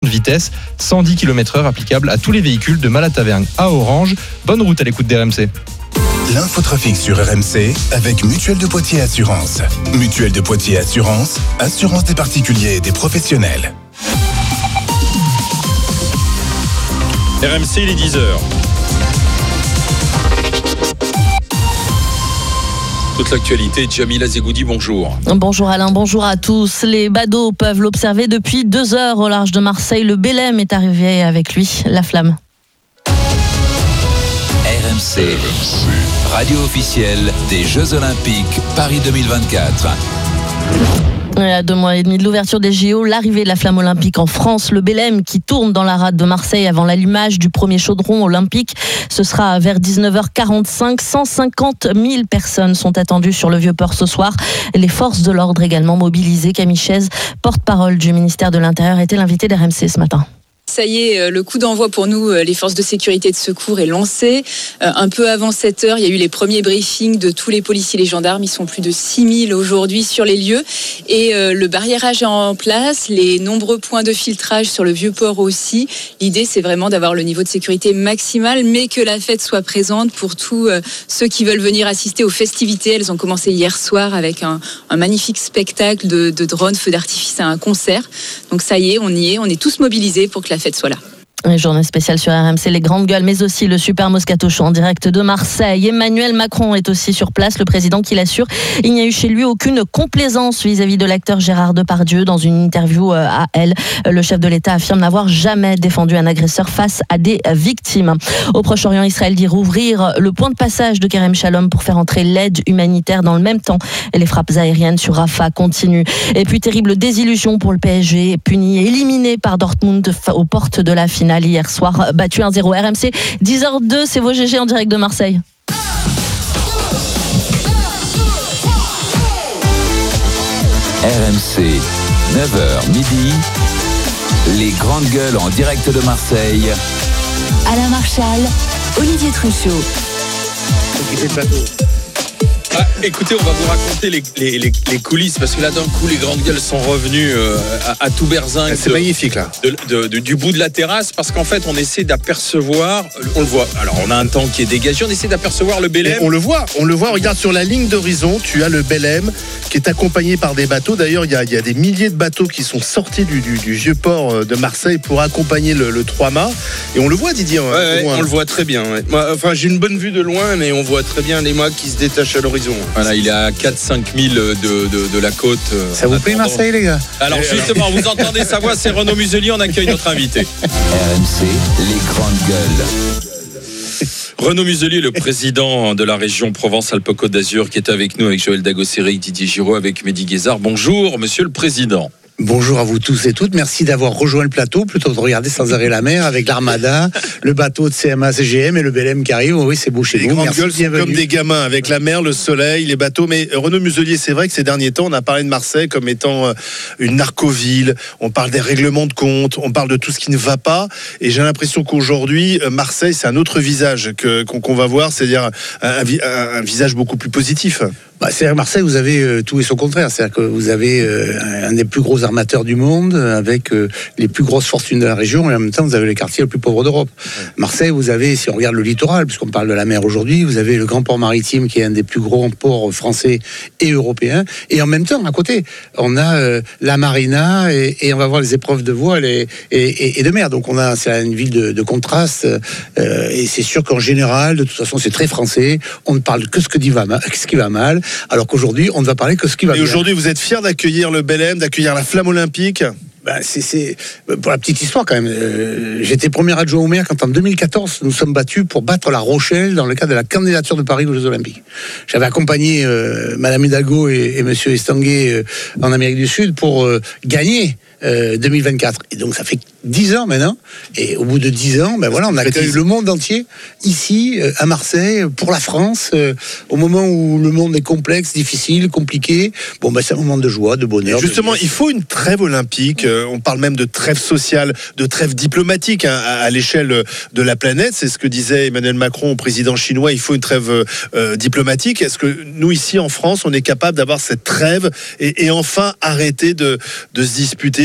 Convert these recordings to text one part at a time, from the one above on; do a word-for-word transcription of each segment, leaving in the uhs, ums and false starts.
vitesse, cent dix kilomètres heure applicable à tous les véhicules de Malatavergne à Orange. Bonne route à l'écoute d'R M C. L'infotrafic sur R M C avec Mutuelle de Poitiers Assurance. Mutuelle de Poitiers Assurance, assurance des particuliers et des professionnels. R M C, il est dix heures. Toute l'actualité, Jamila Zegoudi, bonjour. Bonjour Alain, bonjour à tous. Les badauds peuvent l'observer depuis deux heures au large de Marseille. Le Belém est arrivé avec lui, la flamme. R M C, radio officielle des Jeux Olympiques Paris deux mille vingt-quatre. À deux mois et demi de l'ouverture des J O, l'arrivée de la flamme olympique en France, le Belém qui tourne dans la rade de Marseille avant l'allumage du premier chaudron olympique. Ce sera vers dix-neuf heures quarante-cinq. cent cinquante mille personnes sont attendues sur le Vieux-Port ce soir. Les forces de l'ordre également mobilisées. Camille Chaise, porte-parole du ministère de l'Intérieur, était l'invité d'R M C ce matin. Ça y est, le coup d'envoi pour nous, les forces de sécurité et de secours est lancé. Un peu avant sept heures, il y a eu les premiers briefings de tous les policiers et les gendarmes. Ils sont plus de six mille aujourd'hui sur les lieux. Et le barriérage est en place, les nombreux points de filtrage sur le Vieux-Port aussi. L'idée, c'est vraiment d'avoir le niveau de sécurité maximal, mais que la fête soit présente pour tous ceux qui veulent venir assister aux festivités. Elles ont commencé hier soir avec un, un magnifique spectacle de, de drones, feux d'artifice à un concert. Donc ça y est, on y est, on est tous mobilisés pour que la fête soit là. Une journée spéciale sur R M C, les grandes gueules, mais aussi le Super Moscato Show en direct de Marseille. Emmanuel Macron est aussi sur place, le président qui l'assure. Il n'y a eu chez lui aucune complaisance vis-à-vis de l'acteur Gérard Depardieu. Dans une interview à Elle, le chef de l'État affirme n'avoir jamais défendu un agresseur face à des victimes. Au Proche-Orient, Israël dit rouvrir le point de passage de Kerem Shalom pour faire entrer l'aide humanitaire dans le même temps. Et les frappes aériennes sur Rafah continuent. Et puis, terrible désillusion pour le P S G, puni et éliminé par Dortmund aux portes de la finale. Hier soir, battu un zéro. R M C, dix heures deux, c'est vos G G en direct de Marseille. R M C, neuf heures midi, les grandes gueules en direct de Marseille. Alain Marchal, Olivier Truchot. Ah, écoutez, on va vous raconter les, les, les, les coulisses, parce que là, d'un coup, les grandes gueules sont revenues euh, à, à tout berzingue. C'est de, magnifique, là. De, de, de, du bout de la terrasse, parce qu'en fait, on essaie d'apercevoir, on le voit, alors on a un temps qui est dégagé, on essaie d'apercevoir le Belém. Et on le voit, on le voit, regarde sur la ligne d'horizon, tu as le Belém qui est accompagné par des bateaux. D'ailleurs, il y a, il y a des milliers de bateaux qui sont sortis du, du, du vieux port de Marseille pour accompagner le, le trois-mâts. Et on le voit, Didier. Ouais, ouais, on le voit très bien. Ouais. Enfin, j'ai une bonne vue de loin, mais on voit très bien les mâts qui se détachent à l'horizon. Voilà, il est à quatre à cinq mille de, de, de la côte. Ça vous plaît Marseille, les gars? Alors justement, vous entendez sa voix, c'est Renaud Muselier, on accueille notre invité. R M C, les grandes gueules. Renaud Muselier, le président de la région Provence-Alpes-Côte d'Azur, qui est avec nous, avec Joël Dagosséric, Didier Giraud, avec Mehdi Guézard. Bonjour, monsieur le président. Bonjour à vous tous et toutes, merci d'avoir rejoint le plateau plutôt que de regarder sans arrêt la mer avec l'Armada, le bateau de C M A C G M et le Belém qui arrive. Oui, c'est beau chez les nous. Grandes Merci, gueules sont bienvenue. comme des gamins avec la mer, le soleil, les bateaux. Mais Renaud Muselier, c'est vrai que ces derniers temps, on a parlé de Marseille comme étant une narcoville. On parle des règlements de compte, on parle de tout ce qui ne va pas. Et j'ai l'impression qu'aujourd'hui, Marseille, c'est un autre visage que, qu'on, qu'on va voir, c'est-à-dire un, un, un visage beaucoup plus positif. Bah, c'est-à-dire Marseille, vous avez euh, tout et son contraire. C'est-à-dire que vous avez euh, un des plus gros armateurs du monde, avec euh, les plus grosses fortunes de la région, et en même temps, vous avez les quartiers les plus pauvres d'Europe. Ouais. Marseille, vous avez, si on regarde le littoral, puisqu'on parle de la mer aujourd'hui, vous avez le grand port maritime, qui est un des plus gros ports français et européens, et en même temps, à côté, on a euh, la marina, et, et on va voir les épreuves de voile et, et, et de mer. Donc, on a, c'est une ville de, de contraste, euh, et c'est sûr qu'en général, de toute façon, c'est très français. On ne parle que ce, que dit va mal, ce qui va mal. Alors qu'aujourd'hui, on ne va parler que ce qui va bien. Et aujourd'hui, vous êtes fiers d'accueillir le Belém, d'accueillir la flamme olympique? Ben, c'est, c'est, pour la petite histoire quand même, euh, j'étais premier adjoint au maire quand en deux mille quatorze, nous sommes battus pour battre La Rochelle dans le cadre de la candidature de Paris aux Jeux Olympiques. J'avais accompagné euh, Madame Hidalgo et, et Monsieur Estanguet euh, en Amérique du Sud pour euh, gagner euh, deux mille vingt-quatre. Et donc ça fait dix ans maintenant. Et au bout de dix ans, ben voilà, on a accueilli le monde entier ici, euh, à Marseille, pour la France, euh, au moment où le monde est complexe, difficile, compliqué. Bon, ben c'est un moment de joie, de bonheur. Et justement, de... il faut une trêve olympique. Euh, on parle même de trêve sociale, de trêve diplomatique hein, à, à l'échelle de la planète. C'est ce que disait Emmanuel Macron au président chinois. Il faut une trêve euh, diplomatique. Est-ce que nous, ici en France, on est capable d'avoir cette trêve et, et enfin arrêter de, de se disputer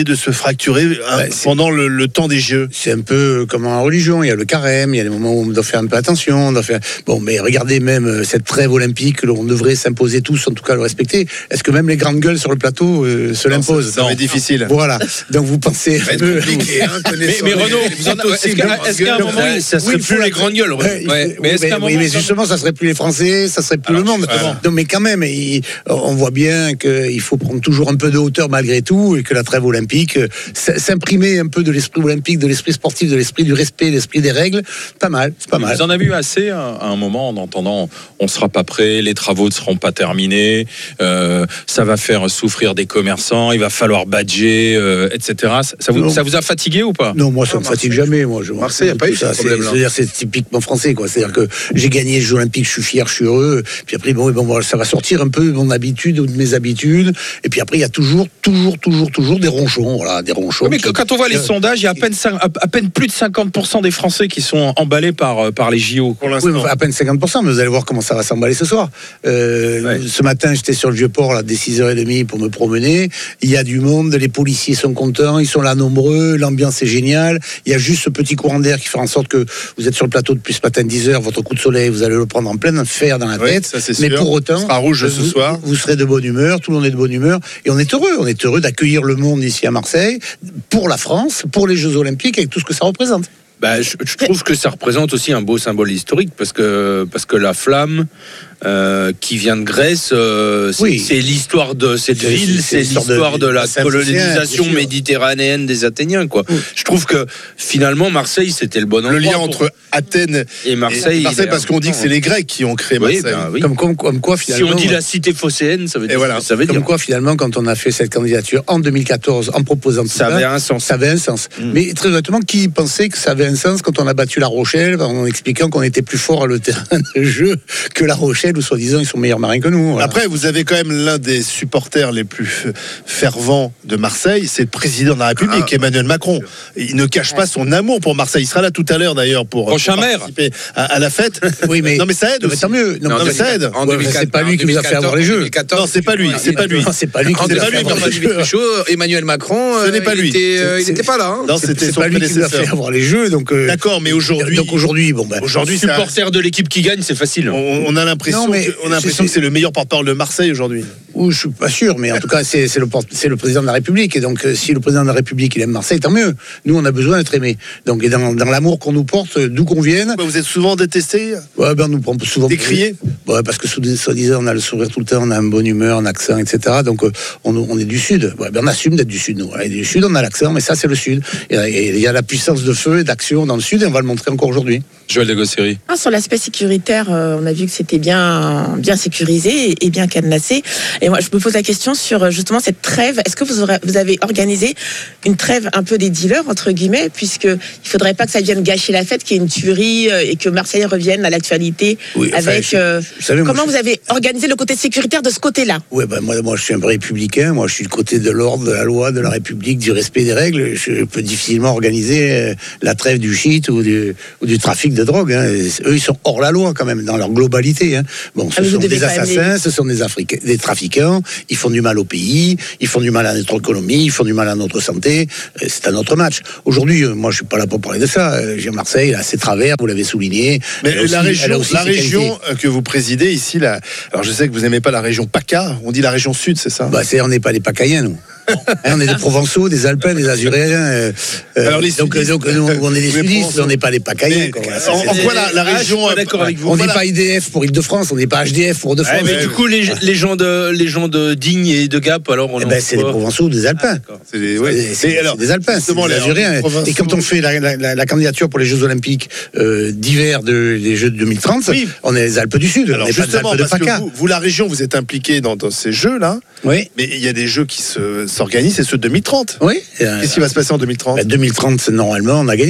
décider de se fracturer hein, bah, pendant le, le temps des Jeux? C'est un peu comme en religion, il y a le carême, il y a des moments où on doit faire un peu attention. On doit faire... Bon, mais regardez même cette trêve olympique, on devrait s'imposer tous, en tout cas le respecter. Est-ce que même les grandes gueules sur le plateau euh, se l'imposent? Ça va être difficile. Voilà, donc vous pensez... Ça va être compliqué, hein, mais, mais Renaud, vous en a... est-ce qu'à est-ce qu'à un moment, oui, ça serait oui, plus les grandes gueules? Ouais, ouais, mais est-ce qu'à un moment... Oui, mais justement, ça serait plus les Français, ça serait plus Alors, le monde. Voilà. Donc, mais quand même, il, on voit bien qu'il faut prendre toujours un peu de hauteur malgré tout, et que la trêve olympique, s'imprimer un peu de l'esprit olympique, de l'esprit sportif, de l'esprit du respect, de l'esprit des règles, pas mal, c'est pas mal. Vous en avez eu assez à un moment en entendant on ne sera pas prêt, les travaux ne seront pas terminés, euh, ça va faire souffrir des commerçants, il va falloir badger, euh, et cetera. Ça vous, ça vous a fatigué ou pas? Non, moi ça ne me fatigue jamais. Moi, je, Marseille n'a pas eu ça. C'est-à-dire c'est typiquement français, quoi. C'est-à-dire que j'ai gagné les Jeux Olympiques, je suis fier, je suis heureux. Puis après, bon, bon, ça va sortir un peu de mon habitude ou de mes habitudes. Et puis après, il y a toujours, toujours, toujours, toujours des ronchons, voilà, des ronchons. Oui, mais qui... quand on voit les euh, sondages, il y a à peine, à peine plus de cinquante pour cent des Français qui sont emballés par, par les J O. Pour l'instant. Oui, à peine cinquante pour cent, mais vous allez voir comment ça va s'emballer ce soir. Euh, ouais. Ce matin, j'étais sur le Vieux-Port là, dès six heures trente pour me promener. Il y a du monde, les policiers sont contents, ils sont là nombreux, l'ambiance est géniale. Il y a juste ce petit courant d'air qui fait en sorte que vous êtes sur le plateau depuis ce matin dix heures, votre coup de soleil, vous allez le prendre en plein fer dans la oui, tête. Ça, mais sûr. pour autant, ça sera rouge vous, ce soir. Vous serez de bonne humeur, tout le monde est de bonne humeur. Et on est heureux, on est heureux d'accueillir le monde ici à Marseille, pour la France, pour les Jeux Olympiques, avec tout ce que ça représente. Bah, je, je trouve que ça représente aussi un beau symbole historique parce que, parce que la flamme euh, qui vient de Grèce, euh, c'est, oui. c'est l'histoire de cette c'est, ville, c'est, c'est l'histoire de, de la colonisation méditerranéenne des Athéniens, quoi. Oui. Je trouve que finalement Marseille c'était le bon endroit. Le lien pour... entre Athènes et Marseille, et Marseille parce qu'on dit que c'est les Grecs qui ont créé Marseille. Oui, ben, oui. Comme, comme, comme quoi finalement. Si on dit la cité phocéenne, ça veut dire. Voilà. Ça veut comme dire. quoi finalement, quand on a fait cette candidature en deux mille quatorze, en proposant tout ça, ça avait un sens. Ça avait un sens. Mm. Mais très honnêtement, qui pensait que ça avait un sens quand on a battu La Rochelle en expliquant qu'on était plus fort à le terrain de jeu que La Rochelle, où soi-disant ils sont meilleurs marins que nous. Voilà. Après, vous avez quand même l'un des supporters les plus fervents de Marseille, c'est le président de la République, ah, Emmanuel Macron. Il ne cache pas son amour pour Marseille. Il sera là tout à l'heure d'ailleurs pour, pour participer à, à la fête. Oui, mais non, mais ça aide. Mais tant mieux. Non, non mais ça aide. En ouais, c'est pas lui qui nous a fait avoir les Jeux. Non, c'est pas lui. C'est pas lui. C'est pas lui qui nous a fait avoir les Jeux. Emmanuel Macron, ce n'est pas lui. Il n'était pas là. Non, c'était pas lui qui nous a fait avoir les Jeux. D'accord, mais aujourd'hui. Donc aujourd'hui, bon ben. Aujourd'hui, supporter de l'équipe qui gagne, c'est facile. On, on a l'impression, que, on a l'impression que c'est le meilleur porte-parole de Marseille aujourd'hui. Ou je suis pas sûr, mais en tout cas, c'est, c'est, le, c'est le président de la République. Et donc, si le président de la République il aime Marseille, tant mieux. Nous, on a besoin d'être aimés. Donc, et dans, dans l'amour qu'on nous porte, d'où qu'on vienne. Bah, vous êtes souvent détestés. Ouais, ben on nous prend souvent. Décriés. Ouais, parce que soi-disant, on a le sourire tout le temps, on a une bonne humeur, un accent, et cetera. Donc, on, on est du Sud. Ouais, ben on assume d'être du Sud, nous. Et du Sud, on a l'accent, mais ça, c'est le Sud. Et il y a la puissance de feu et d'action dans le Sud, et on va le montrer encore aujourd'hui. Joël Dagosseri. Ah, sur l'aspect sécuritaire, euh, on a vu que c'était bien, bien sécurisé et, et bien cadenassé. Et moi, je me pose la question sur justement cette trêve. Est-ce que vous, aurez, vous avez organisé une trêve un peu des dealers, entre guillemets, puisque il ne faudrait pas que ça vienne gâcher la fête, qu'il y ait une tuerie euh, et que Marseille revienne à l'actualité oui, enfin, avec... Je, euh, vous savez, comment moi, vous je... avez organisé le côté sécuritaire de ce côté-là? Oui, ben moi, moi, je suis un républicain. Moi, je suis du côté de l'ordre, de la loi, de la République, du respect des règles. Je peux difficilement organiser la trêve du shit ou du, ou du trafic de drogue. Hein. Eux, ils sont hors la loi quand même, dans leur globalité. Hein. Bon, ce ah, sont des assassins, les... ce sont des, Africains, des trafiquants. Ils font du mal au pays, ils font du mal à notre économie, ils font du mal à notre santé. C'est un autre match. Aujourd'hui, moi, je suis pas là pour parler de ça. J'ai Marseille, là, c'est travers, vous l'avez souligné. Mais aussi, la région, la région qualités. que vous présidez ici, là, alors je sais que vous n'aimez pas la région PACA, on dit la région sud, c'est ça? Bah, c'est, on n'est pas les Pacaïens, nous. On est des Provençaux, des Alpins, des Azuréens. Euh, Alors les donc, donc nous, on est des sudistes, on n'est pas les Pacaïens. En, en quoi la, la région ah, d'accord avec vous. On n'est pas I D F pour Île-de-France, on n'est pas H D F pour Île-de-France. Ah, mais du coup, les, les gens de les gens de Digne et de Gap, alors on eh ben, c'est des Provençaux, des Alpins. Ah, c'est des, ouais. c'est, c'est, c'est des Alpins, c'est des Azuréens. Et quand on fait la, la, la, la candidature pour les Jeux Olympiques euh, d'hiver de, des Jeux de deux mille trente, oui. On est les Alpes du Sud. Alors on n'est pas les Alpes de PACA. Vous, vous, la région, vous êtes impliqué dans, dans ces jeux-là. Oui. Mais il y a des jeux qui se, s'organisent, c'est ceux de deux mille trente. Oui. Qu'est-ce qui va se passer en deux mille trente? Ben deux mille trente, normalement, on a gagné.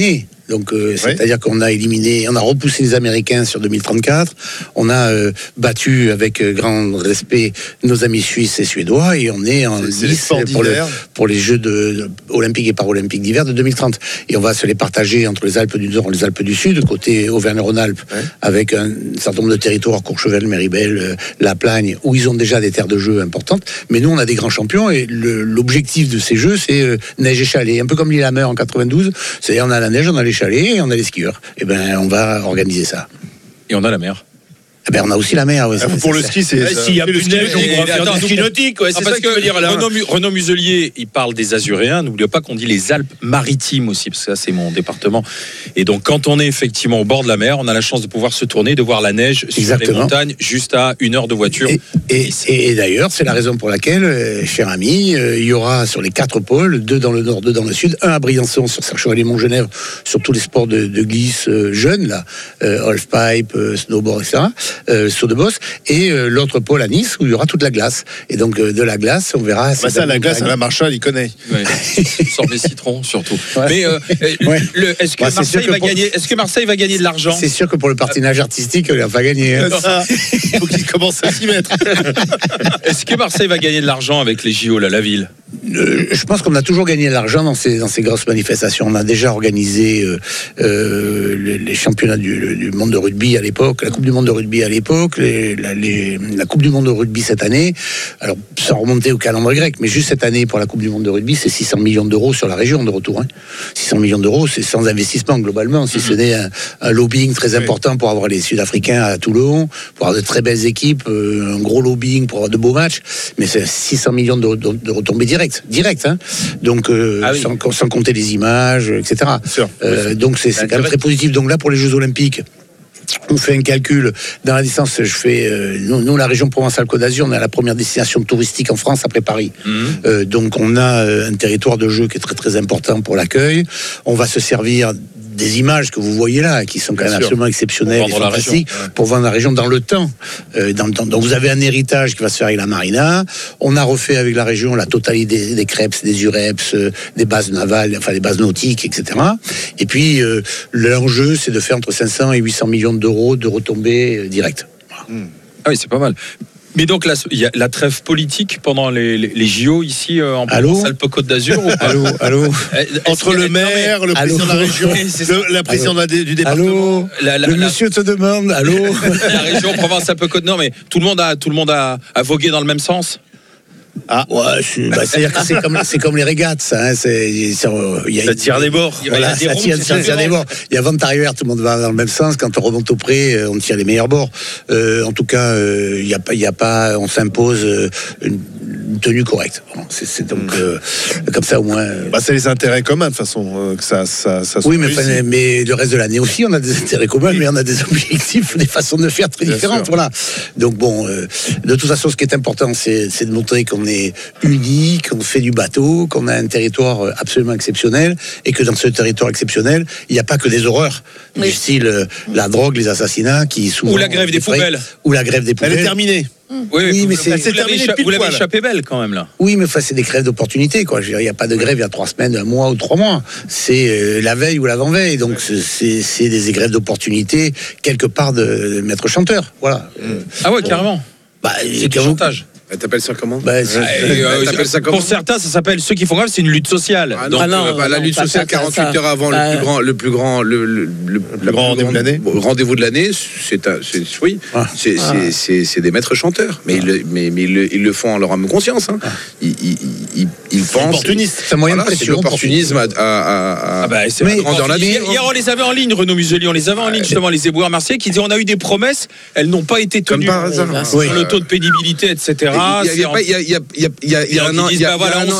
Donc, euh, c'est-à-dire qu'on a éliminé, on a repoussé les Américains sur deux mille trente-quatre. On a euh, battu avec euh, grand respect nos amis suisses et suédois, et on est en lice pour, le, pour les Jeux de, de, olympiques et paralympiques d'hiver de deux mille trente. Et on va se les partager entre les Alpes du Nord et les Alpes du Sud, côté Auvergne-Rhône-Alpes, ouais. avec un certain nombre de territoires, Courchevel, Méribel, euh, La Plagne, où ils ont déjà des terres de jeu importantes. Mais nous, on a des grands champions, et le, l'objectif de ces Jeux, c'est euh, neige et chalet, un peu comme Lillehammer en quatre-vingt-douze. C'est-à-dire, on a la neige, on a les chalets, et on a les skieurs. Et ben, on va organiser ça. Et on a la mer. Eh ben, on a aussi la mer. Oui, ah, pour le ski, c'est. S'il n'y a plus de neige, on pourra faire du ski nautique. Ouais, c'est ça que je veux dire là. Renaud, Renaud Muselier, il parle des Azuréens. N'oubliez pas qu'on dit les Alpes-Maritimes aussi, parce que ça, c'est mon département. Et donc, quand on est effectivement au bord de la mer, on a la chance de pouvoir se tourner, de voir la neige sur Exactement. les montagnes, juste à une heure de voiture. Et, et, et, et d'ailleurs, c'est la raison pour laquelle, euh, cher ami, euh, il y aura sur les quatre pôles, deux dans le nord, deux dans le sud, un à Briançon sur Serre-Chevalier-Montgenèvre, sur tous les sports de, de glisse euh, jeunes, là, euh, halfpipe, euh, snowboard, et cetera, euh, saut de bosse. Et euh, l'autre pôle à Nice, où il y aura toute la glace. Et donc, euh, de la glace, on verra. Bah ça, la glace, Alain Marchal, il connaît. Ouais. Sort des citrons, surtout. Ouais. Mais euh, ouais. le, est-ce, que bah, Marseille va pour... gagner, est-ce que Marseille va gagner de l'argent ? C'est sûr que pour le patinage artistique, il va gagner. Hein. Il faut qu'il commence à s'y mettre. Est-ce que Marseille va gagner de l'argent avec les J O, là, la ville ? Euh, je pense qu'on a toujours gagné de l'argent dans ces, dans ces grosses manifestations. On a déjà organisé euh, euh, les, les championnats du, du monde de rugby à l'époque, la Coupe du monde de rugby à l'époque, les, la, les, la Coupe du monde de rugby cette année. Alors, sans remonter au calendrier grec, mais juste cette année pour la Coupe du monde de rugby, c'est six cents millions d'euros sur la région de retour. Hein. six cents millions d'euros, c'est sans investissement globalement, si ce n'est un, un lobbying très important oui. pour avoir les Sud-Africains à Toulon, pour avoir de très belles équipes, euh, un gros lobbying pour avoir de beaux matchs, mais c'est six cents millions de, de, de retombées directes. Direct, hein. Donc euh, ah oui. sans, sans compter les images, et cetera. Euh, oui. Donc c'est, c'est quand même très positif. Donc là, pour les Jeux Olympiques, on fait un calcul dans la distance. Je fais euh, nous, nous, la région Provence-Alpes-Côte d'Azur, on est la première destination touristique en France après Paris. Mmh. Euh, donc on a euh, un territoire de jeu qui est très très important pour l'accueil. On va se servir des images que vous voyez là, qui sont quand Bien même sûr. absolument exceptionnelles et fantastiques, ouais. pour vendre la région dans le temps. Euh, dans, dans, donc vous avez un héritage qui va se faire avec la marina. On a refait avec la région la totalité des, des crêpes, des ureps, euh, des bases navales, enfin des bases nautiques, et cetera. Et puis euh, l'enjeu, c'est de faire entre cinq cents et huit cents millions d'euros de retombées euh, directes. Voilà. Mmh. Ah oui, c'est pas mal. Mais donc, il y a la trêve politique pendant les, les, les J O ici euh, en Provence-Alpes-Côte d'Azur ou pas ? Allô, allô. Entre le maire, non, mais, le président allô, de la région, le, la présidente allô, du département. Allô, la, la, le la, monsieur te demande. Allô. La région Provence-Alpes-Côte d'Azur, mais tout le monde a, tout le monde a, a vogué dans le même sens. Ah, ouais, c'est, bah, c'est-à-dire que c'est comme, c'est comme les régates, ça. Hein, c'est, c'est, y a ça tire des bords. Voilà, ça rondes, tire, ça tire des bords. Il y a vent arrière, tout le monde va dans le même sens. Quand on remonte au pré, on tire les meilleurs bords. Euh, en tout cas, il euh, y a pas, il y a pas, on s'impose euh, une, une tenue correcte. Bon, c'est, c'est donc euh, comme ça au moins. Euh, bah, c'est les intérêts communs de toute façon euh, que ça, ça, ça. Oui, mais, enfin, mais le reste de l'année aussi, on a des intérêts communs, oui. mais on a des objectifs, des façons de faire très Bien différentes. Sûr. Voilà. Donc bon, euh, de toute façon, ce qui est important, c'est, c'est de montrer qu'on est unis, qu'on fait du bateau, qu'on a un territoire absolument exceptionnel et que dans ce territoire exceptionnel, il n'y a pas que des horreurs oui. du style euh, la drogue, les assassinats qui souvent ou la grève des poubelles ou la grève des poubelles. Elle est terminée. Oui, oui, oui, mais c'est, c'est vous, l'avez écha- vous l'avez échappé belle quand même là. Oui, mais enfin, c'est des grèves d'opportunité, quoi. Il n'y a pas de grève il y a trois semaines, un mois ou trois mois. C'est euh, la veille ou l'avant-veille. Donc ouais. c'est, c'est des grèves d'opportunité quelque part de, de maître chanteur. Voilà. Mmh. Ah ouais, carrément. Bah, c'est du chantage. T'appelles ça comment bah, c'est... euh, euh, ça comment Pour certains, ça s'appelle ceux qui font grève, c'est une lutte sociale. Ah non, Donc, non, euh, bah, la non, lutte sociale, quarante-huit heures avant bah, le plus grand, le plus grand, le, le, le, le grand rendez-vous de l'année. Rendez-vous de l'année, c'est, un, c'est oui, ah. c'est, ah. c'est, c'est, c'est des maîtres chanteurs, mais, ah. ils, le, mais, mais ils, le, ils le font en leur âme conscience. Hein. Ah. Ils, ils, ils, ils pensent. Opportuniste. C'est un moyen voilà, de pression. C'est l'opportunisme à, à, à, ah bah, c'est mais, grandeur nature. Hier, on les avait en ligne, Renaud Muselier, on les avait en ligne justement, les éboueurs marseillais, qui disaient on a eu des promesses, elles n'ont pas été tenues. Comme par hasard. Sur le taux de pénibilité, et cetera. Il y a, il y a, il y a, il y a un an, il y a un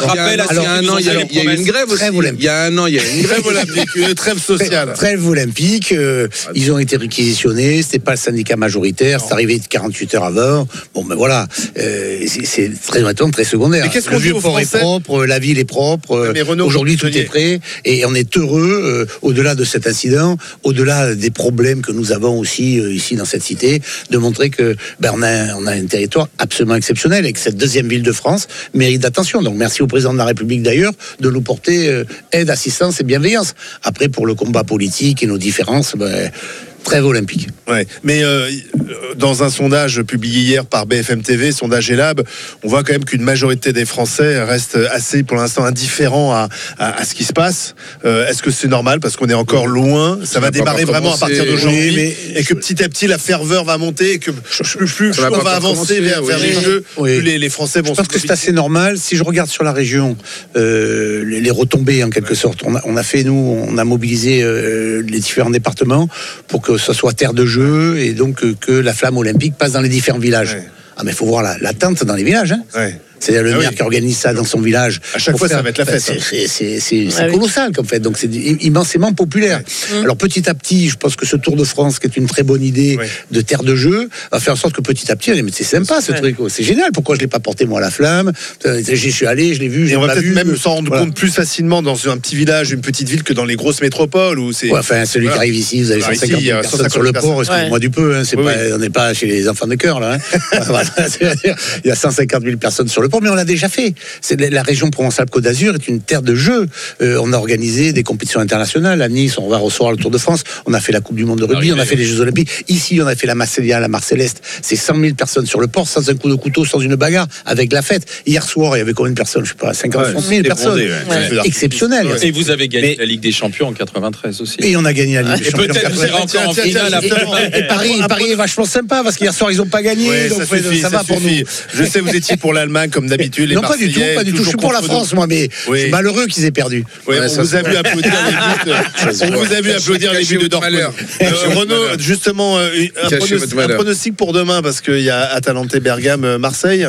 an, il y a eu une grève aussi. Il y a un an, il y a eu une grève olympique, une trêve sociale. Trêve olympique, euh, ils ont été réquisitionnés. C'était pas le syndicat majoritaire. C'est arrivé quarante-huit heures avant. Bon, ben voilà, euh, c'est, c'est très honnêtement très secondaire. Mais qu'est-ce qu'on dit aux Français ? Le vieux port est propre, la ville est propre. Renaud, aujourd'hui, tout est prêt et on est heureux. Euh, au-delà de cet incident, au-delà des problèmes que nous avons aussi euh, ici dans cette cité, de montrer que ben on a, on a un territoire absolument exceptionnel. exceptionnel et que cette deuxième ville de France mérite d'attention. Donc merci au président de la République d'ailleurs de nous porter euh, aide, assistance et bienveillance. Après, pour le combat politique et nos différences, ben, trêve olympique. Ouais, mais euh, dans un sondage publié hier par B F M T V, sondage Elab, on voit quand même qu'une majorité des Français restent assez, pour l'instant, indifférents à, à, à ce qui se passe. Euh, est-ce que c'est normal parce qu'on est encore loin? Ça va démarrer vraiment à partir d'aujourd'hui, oui, mais... et que petit à petit la ferveur va monter et que plus, plus, plus on va avancer vers, vers oui. les jeux, oui. plus les, les Français vont. Je pense que c'est assez normal. Si je regarde sur la région, euh, les, les retombées en quelque ouais. sorte, on a, on a fait nous, on a mobilisé euh, les différents départements pour que ce soit terre de jeu et donc que, que la flamme olympique passe dans les différents villages. Ouais. Ah mais il faut voir la, la tente dans les villages. Hein. Ouais. C'est-à-dire le ah maire oui. qui organise ça dans son village. À chaque fois, faire, ça va être la fête. C'est, c'est, c'est, c'est, c'est ah colossal oui. comme fait. Donc c'est immensément populaire. Ouais. Alors petit à petit, je pense que ce Tour de France, qui est une très bonne idée ouais. de terre de jeu, va faire en sorte que petit à petit, mais c'est sympa ce ouais. truc. C'est génial. Pourquoi je l'ai pas porté moi à la flamme? J'y suis allé, je l'ai vu. Et on va peut-être vu. même s'en rendre voilà. compte plus facilement dans un petit village, une petite ville, que dans les grosses métropoles où c'est. Ouais, enfin, celui voilà. qui arrive ici, vous avez cent cinquante mille personnes sur le port. Excusez-moi du peu. On n'est pas chez les enfants de cœur là. Il y a cent cinquante mille personnes sur le port, mais on l'a déjà fait. C'est la région Provence-Alpes-Côte d'Azur est une terre de jeu. Euh, on a organisé des compétitions internationales. À Nice, on va recevoir le Tour de France. On a fait la Coupe du Monde de rugby. On a fait les Jeux Olympiques. Ici, on a fait la Marseillaise, la Marselleste. C'est cent mille personnes sur le port, sans un coup de couteau, sans une bagarre, avec la fête. Hier soir, il y avait combien de personnes? Je sais pas, cinquante mille ouais, personnes. Bondé, ouais. Ouais. Exceptionnel. Et vous avez gagné Mais... la Ligue des Champions en quatre-vingt-treize aussi. Et on a gagné la Ligue des Champions. Et peut-être vous encore en finale. Et Paris, Paris est vachement sympa parce qu'hier soir, ils n'ont pas gagné. Donc ça va pour nous. Je sais, vous étiez pour l'Allemagne comme d'habitude. Non, pas du tout, pas du tout. Je suis pour la France, moi, mais oui. je suis malheureux qu'ils aient perdu. Oui, ouais, on, vous a vu applaudir les buts, on vous a vu applaudir les buts de Dortmund. Euh, Renaud, justement, un, pronostic, un pronostic pour demain, parce qu'il y a Atalanta Bergame, Marseille.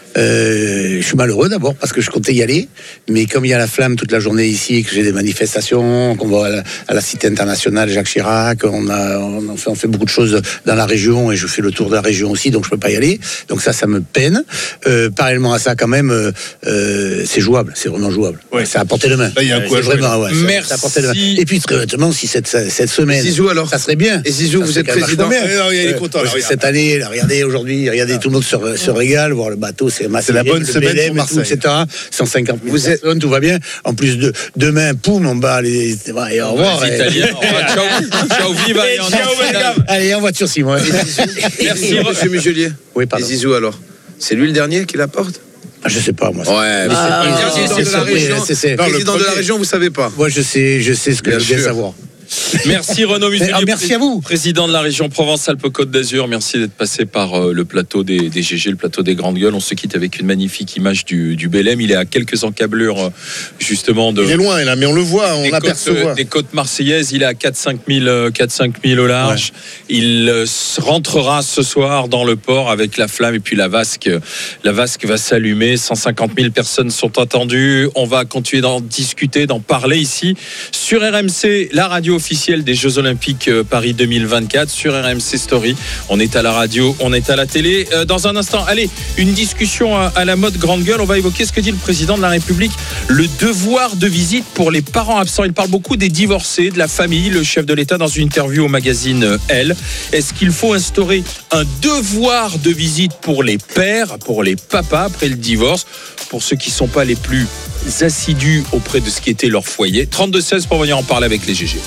Euh, je suis malheureux d'abord parce que je comptais y aller, mais comme il y a la flamme toute la journée ici et que j'ai des manifestations, qu'on va à la, à la Cité internationale Jacques Chirac, on a, on fait, on fait beaucoup de choses dans la région et je fais le tour de la région aussi, donc je peux pas y aller. Donc ça, ça me peine. Euh, parallèlement à ça, quand même, euh, c'est jouable, c'est vraiment jouable. Ouais. C'est à portée de main. Là, il y a un coup à jouer. Vraiment, ouais, Merci. C'est à portée de main. Et puis très honnêtement, si cette, cette semaine, Zizou, alors ça serait bien. Et Zizou, vous êtes président. Il est content. Cette année, là, regardez aujourd'hui, regardez tout le monde se, se régale, voir le bateau, c'est C'est la bonne semaine pour Marseille, et cetera. cent cinquante mille vous êtes... personnes, tout va bien. En plus de demain, poum, on bat les. Et au revoir. Les Italiens. Ciao, ciao, vive. Allez, en voiture, Simon. Merci, monsieur Muselier. Oui, pardon. Et Zizou, alors, c'est lui le dernier qui la porte? Ah, je sais pas, moi. Ouais, mais ah, c'est président de la région. Président de la région, vous savez pas. Moi, je sais, je sais ce que je veux savoir. Merci Renaud Muselier, ah, merci à vous. Président de la région Provence-Alpes-Côte d'Azur. Merci d'être passé par euh, le plateau des, des G G, le plateau des Grandes Gueules. On se quitte avec une magnifique image du, du Bélem. Il est à quelques encablures euh, justement de. Il est loin là, mais on le voit, on l'aperçoit. Euh, des côtes marseillaises. Il est à quatre à cinq mille au large. Ouais. Il euh, rentrera ce soir dans le port avec la flamme et puis la vasque. La vasque va s'allumer. cent cinquante mille personnes sont attendues. On va continuer d'en discuter, d'en parler ici sur R M C, la radio officielle des Jeux Olympiques Paris deux mille vingt-quatre, sur R M C Story. On est à la radio, on est à la télé. Euh, dans un instant, allez, une discussion à, à la mode grande gueule. On va évoquer ce que dit le président de la République, le devoir de visite pour les parents absents. Il parle beaucoup des divorcés, de la famille. Le chef de l'État dans une interview au magazine Elle. Est-ce qu'il faut instaurer un devoir de visite pour les pères, pour les papas après le divorce, pour ceux qui ne sont pas les plus assidus auprès de ce qui était leur foyer? Trente-deux seize pour venir en parler avec les G G.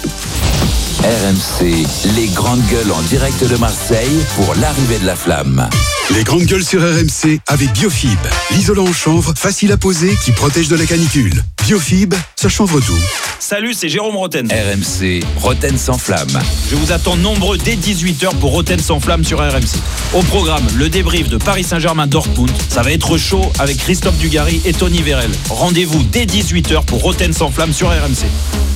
R M C, les grandes gueules en direct de Marseille pour l'arrivée de la flamme. Les grandes gueules sur R M C avec Biofib, l'isolant en chanvre facile à poser qui protège de la canicule. Biofib, ça chanvre tout. Salut, c'est Jérôme Roten. R M C, Roten sans flamme. Je vous attends nombreux dès dix-huit heures pour Roten sans flamme sur R M C. Au programme, le débrief de Paris Saint-Germain-Dortmund. Ça va être chaud avec Christophe Dugarry et Tony Vérel. Rendez-vous dès dix-huit heures pour Roten sans flamme sur R M C.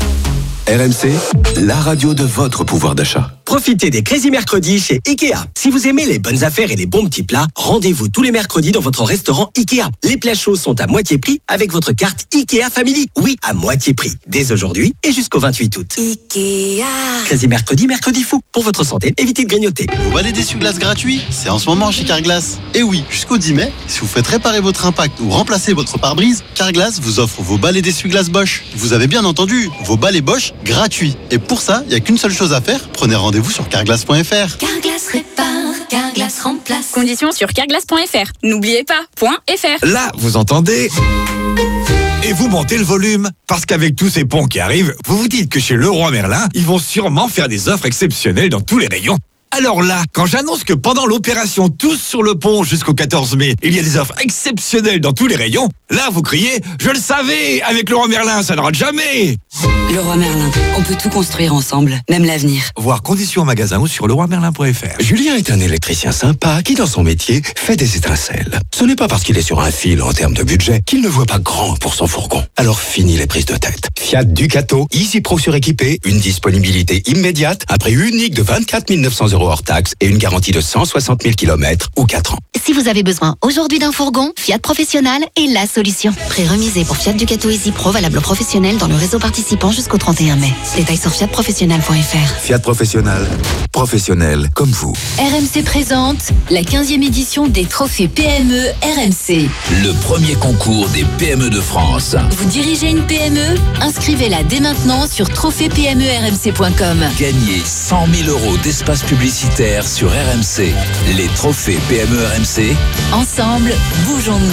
R M C, la radio de votre pouvoir d'achat. Profitez des Crazy Mercredis chez Ikea. Si vous aimez les bonnes affaires et les bons petits plats, rendez-vous tous les mercredis dans votre restaurant Ikea. Les plats chauds sont à moitié prix avec votre carte Ikea Family. Oui, à moitié prix. Dès aujourd'hui et jusqu'au vingt-huit août. Ikea. Crazy Mercredi, mercredi fou. Pour votre santé, évitez de grignoter. Vous balais d'essuie-glace gratuit? C'est en ce moment chez Carglass. Et oui, jusqu'au dix mai, si vous faites réparer votre impact ou remplacer votre pare-brise, Carglass vous offre vos balais d'essuie-glace Bosch. Vous avez bien entendu, vos balais Bosch gratuits. Et pour ça, il n'y a qu'une seule chose à faire. Prenez rendez-vous sur carglass point f r. Carglass répare, Carglass remplit. place. Conditions sur carglass point f r. N'oubliez pas, .fr. Là, vous entendez ? Et vous montez le volume. Parce qu'avec tous ces ponts qui arrivent, vous vous dites que chez Leroy Merlin, ils vont sûrement faire des offres exceptionnelles dans tous les rayons. Alors là, quand j'annonce que pendant l'opération Tous sur le pont jusqu'au quatorze mai, il y a des offres exceptionnelles dans tous les rayons, là vous criez « Je le savais, avec Leroy Merlin, ça ne rate jamais !» Leroy Merlin, on peut tout construire ensemble, même l'avenir. Voir conditions en magasin ou sur leroy merlin point f r. Julien est un électricien sympa qui, dans son métier, fait des étincelles. Ce n'est pas parce qu'il est sur un fil en termes de budget qu'il ne voit pas grand pour son fourgon. Alors fini les prises de tête. Fiat Ducato Easy Pro suréquipé, une disponibilité immédiate, un prix unique de vingt-quatre mille neuf cents euros hors taxe et une garantie de cent soixante mille kilomètres ou quatre ans. Si vous avez besoin aujourd'hui d'un fourgon, Fiat Professionnel est la solution. Prix remisé pour Fiat Ducato Easy Pro valable aux professionnels dans le réseau participant jusqu'au trente et un mai. Détails sur fiat professionnel point f r. Fiat Professionnel, professionnel comme vous. R M C présente la quinzième édition des trophées P M E R M C. Le premier concours des P M E de France. Vous dirigez une P M E? Inscrivez-la dès maintenant sur trophée P M E R M C point com. Gagnez cent mille euros d'espace publicitaire sur R M C. Les trophées P M E R M C. Ensemble, bougeons-nous.